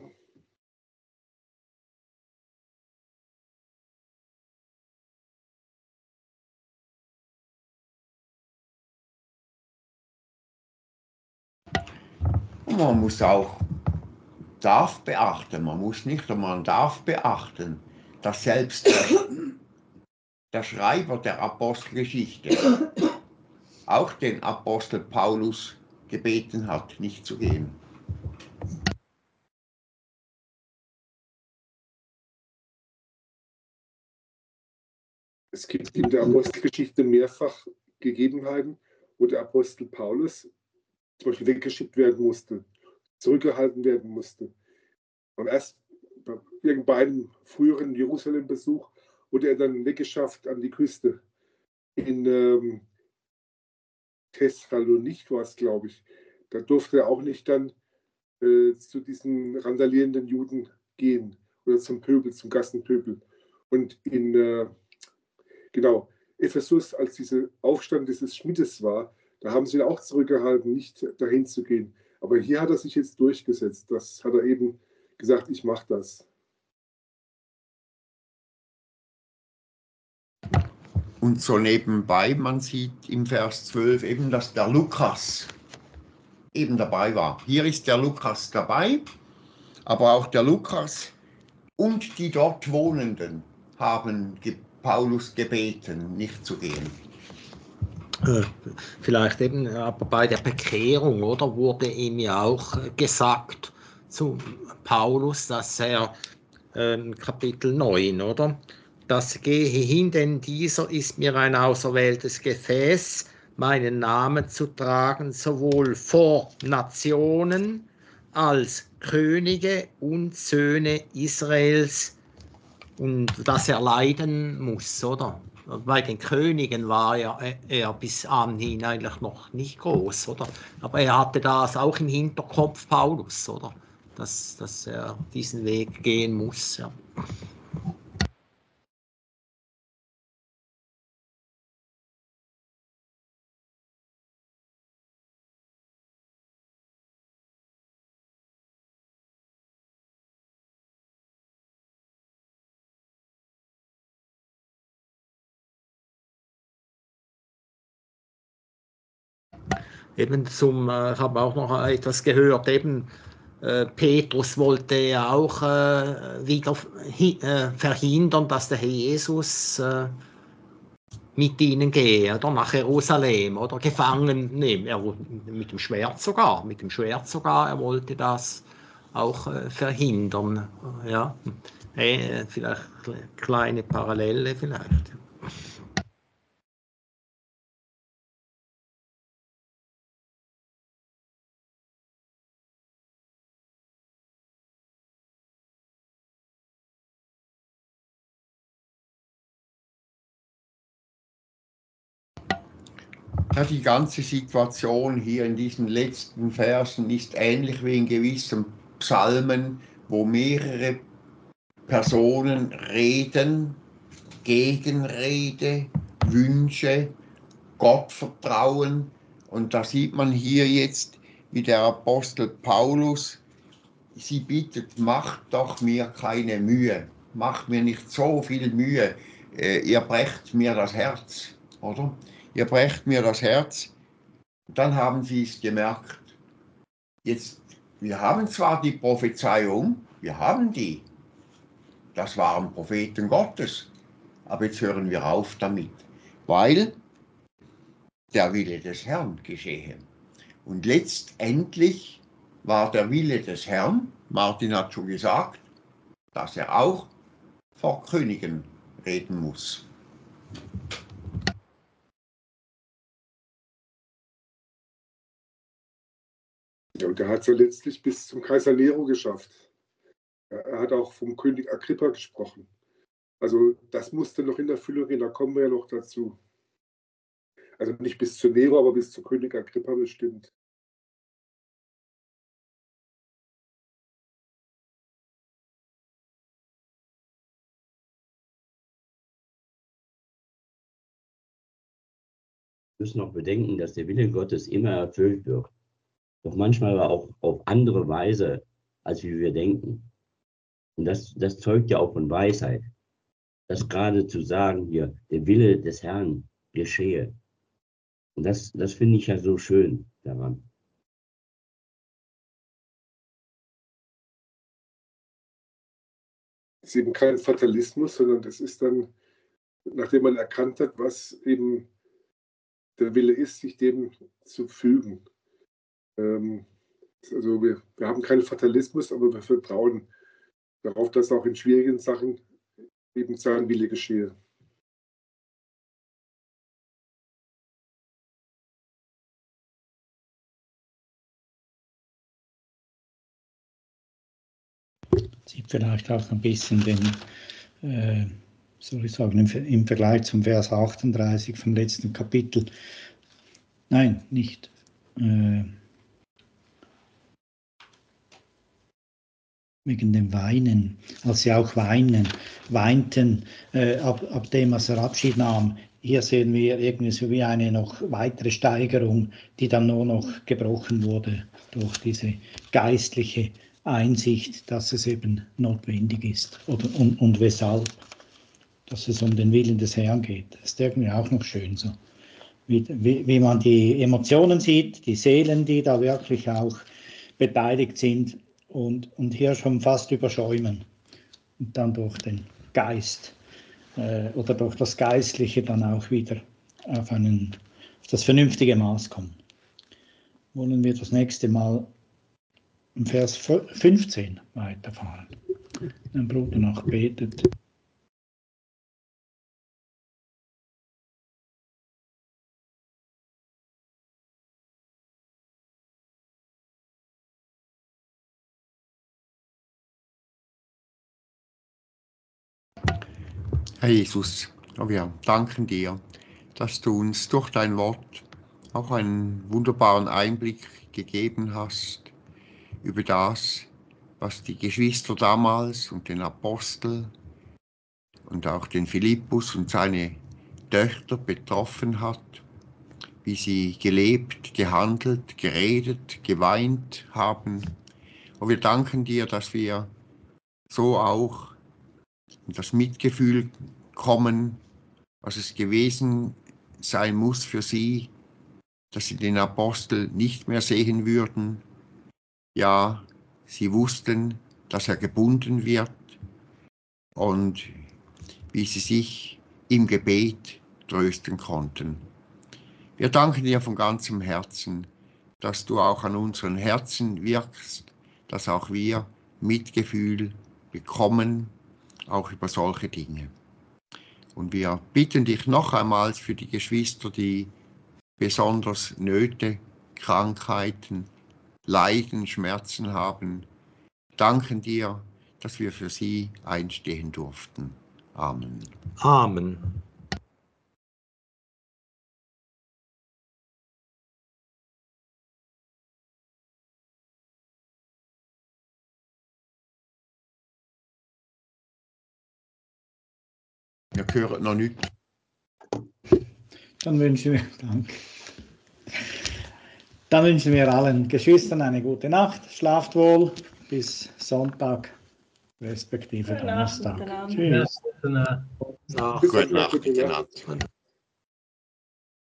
Und man muss auch, darf beachten, man muss nicht, aber man darf beachten, dass selbst der, der Schreiber der Apostelgeschichte auch den Apostel Paulus gebeten hat, nicht zu gehen.
Es gibt in der Apostelgeschichte mehrfach Gegebenheiten, wo der Apostel Paulus zum Beispiel weggeschickt werden musste, zurückgehalten werden musste. Beim ersten, bei irgendeinem früheren Jerusalem-Besuch wurde er dann weggeschafft an die Küste. In ähm, Thessalonich war es, glaube ich. Da durfte er auch nicht dann äh, zu diesen randalierenden Juden gehen oder zum Pöbel, zum Gassenpöbel. Und in äh, genau, Ephesus, als dieser Aufstand dieses Schmiedes war, da haben sie ihn auch zurückgehalten, nicht dahin zu gehen. Aber hier hat er sich jetzt durchgesetzt. Das hat er eben gesagt, ich mache das.
Und so nebenbei, man sieht im Vers zwölf eben, dass der Lukas eben dabei war. Hier ist der Lukas dabei, aber auch der Lukas und die dort Wohnenden haben Paulus gebeten, nicht zu gehen.
Vielleicht eben, aber bei der Bekehrung, oder, wurde ihm ja auch gesagt zu Paulus, dass er äh, Kapitel neun, oder? Das gehe hin, denn dieser ist mir ein auserwähltes Gefäß, meinen Namen zu tragen, sowohl vor Nationen als Könige und Söhne Israels, und dass er leiden muss, oder? Bei den Königen war er, er bis anhin eigentlich noch nicht groß, oder? Aber er hatte das auch im Hinterkopf, Paulus, oder? Dass, dass er diesen Weg gehen muss, ja. Eben zum, äh, ich habe auch noch etwas gehört, eben äh, Petrus wollte ja auch äh, wieder hi, äh, verhindern, dass der Herr Jesus äh, mit ihnen gehe, oder nach Jerusalem, oder gefangen nehmen, er, mit dem Schwert sogar, mit dem Schwert sogar, er wollte das auch äh, verhindern, ja, äh, vielleicht kleine Parallele vielleicht.
Ja, die ganze Situation hier in diesen letzten Versen ist ähnlich wie in gewissen Psalmen, wo mehrere Personen reden, Gegenrede, Wünsche, Gottvertrauen. Und da sieht man hier jetzt, wie der Apostel Paulus sie bittet, macht doch mir keine Mühe, macht mir nicht so viel Mühe, ihr brecht mir das Herz, oder? Ihr brecht mir das Herz. Dann haben sie es gemerkt. Jetzt, wir haben zwar die Prophezeiung, wir haben die. Das waren Propheten Gottes. Aber jetzt hören wir auf damit, weil der Wille des Herrn geschehe. Und letztendlich war der Wille des Herrn, Martin hat schon gesagt, dass er auch vor Königen reden muss.
Ja, und er hat es ja letztlich bis zum Kaiser Nero geschafft. Er hat auch vom König Agrippa gesprochen. Also das musste noch in Erfüllung gehen, da kommen wir ja noch dazu. Also nicht bis zu Nero, aber bis zu König Agrippa bestimmt.
Wir müssen auch bedenken, dass der Wille Gottes immer erfüllt wird. Doch manchmal auch auf andere Weise, als wie wir denken. Und das, das zeugt ja auch von Weisheit. Das gerade zu sagen hier, der Wille des Herrn geschehe. Und das, das finde ich ja so schön daran.
Es ist eben kein Fatalismus, sondern das ist dann, nachdem man erkannt hat, was eben der Wille ist, sich dem zu fügen. Ähm, also wir, wir haben keinen Fatalismus, aber wir vertrauen darauf, dass auch in schwierigen Sachen eben sein Wille geschehe.
sieht vielleicht auch ein bisschen den, äh, soll ich sagen, im, im Vergleich zum Vers achtunddreißig vom letzten Kapitel. Nein, nicht. Äh, wegen dem Weinen, als sie auch weinen, weinten, äh, ab, ab dem, als er Abschied nahm. Hier sehen wir irgendwie so wie eine noch weitere Steigerung, die dann nur noch gebrochen wurde durch diese geistliche Einsicht, dass es eben notwendig ist oder, und, und weshalb, dass es um den Willen des Herrn geht. Das ist irgendwie auch noch schön so, wie, wie, wie man die Emotionen sieht, die Seelen, die da wirklich auch beteiligt sind und, und hier schon fast überschäumen und dann durch den Geist äh, oder durch das Geistliche dann auch wieder auf, einen, auf das vernünftige Maß kommen. Wollen wir das nächste Mal im Vers fünfzehn weiterfahren. Ein Bruder noch betet.
Herr Jesus, wir danken dir, dass du uns durch dein Wort auch einen wunderbaren Einblick gegeben hast über das, was die Geschwister damals und den Apostel und auch den Philippus und seine Töchter betroffen hat, wie sie gelebt, gehandelt, geredet, geweint haben. Und wir danken dir, dass wir so auch in das Mitgefühl kommen, was es gewesen sein muss für sie, dass sie den Apostel nicht mehr sehen würden. Ja, sie wussten, dass er gebunden wird und wie sie sich im Gebet trösten konnten. Wir danken dir von ganzem Herzen, dass du auch an unseren Herzen wirkst, dass auch wir Mitgefühl bekommen, auch über solche Dinge. Und wir bitten dich noch einmal für die Geschwister, die besonders Nöte, Krankheiten, Leiden, Schmerzen haben. Danken dir, dass wir für sie einstehen durften. Amen.
Amen.
Wir hören noch nicht.
Dann wünschen wir, danke. Dann wünschen wir allen Geschwistern eine gute Nacht. Schlaft wohl bis Sonntag, respektive
Gute Nacht
Donnerstag.
miteinander.
Tschüss.
Nach.
Bis
Gute
Sonntag,
Nacht
gute Nacht.
miteinander.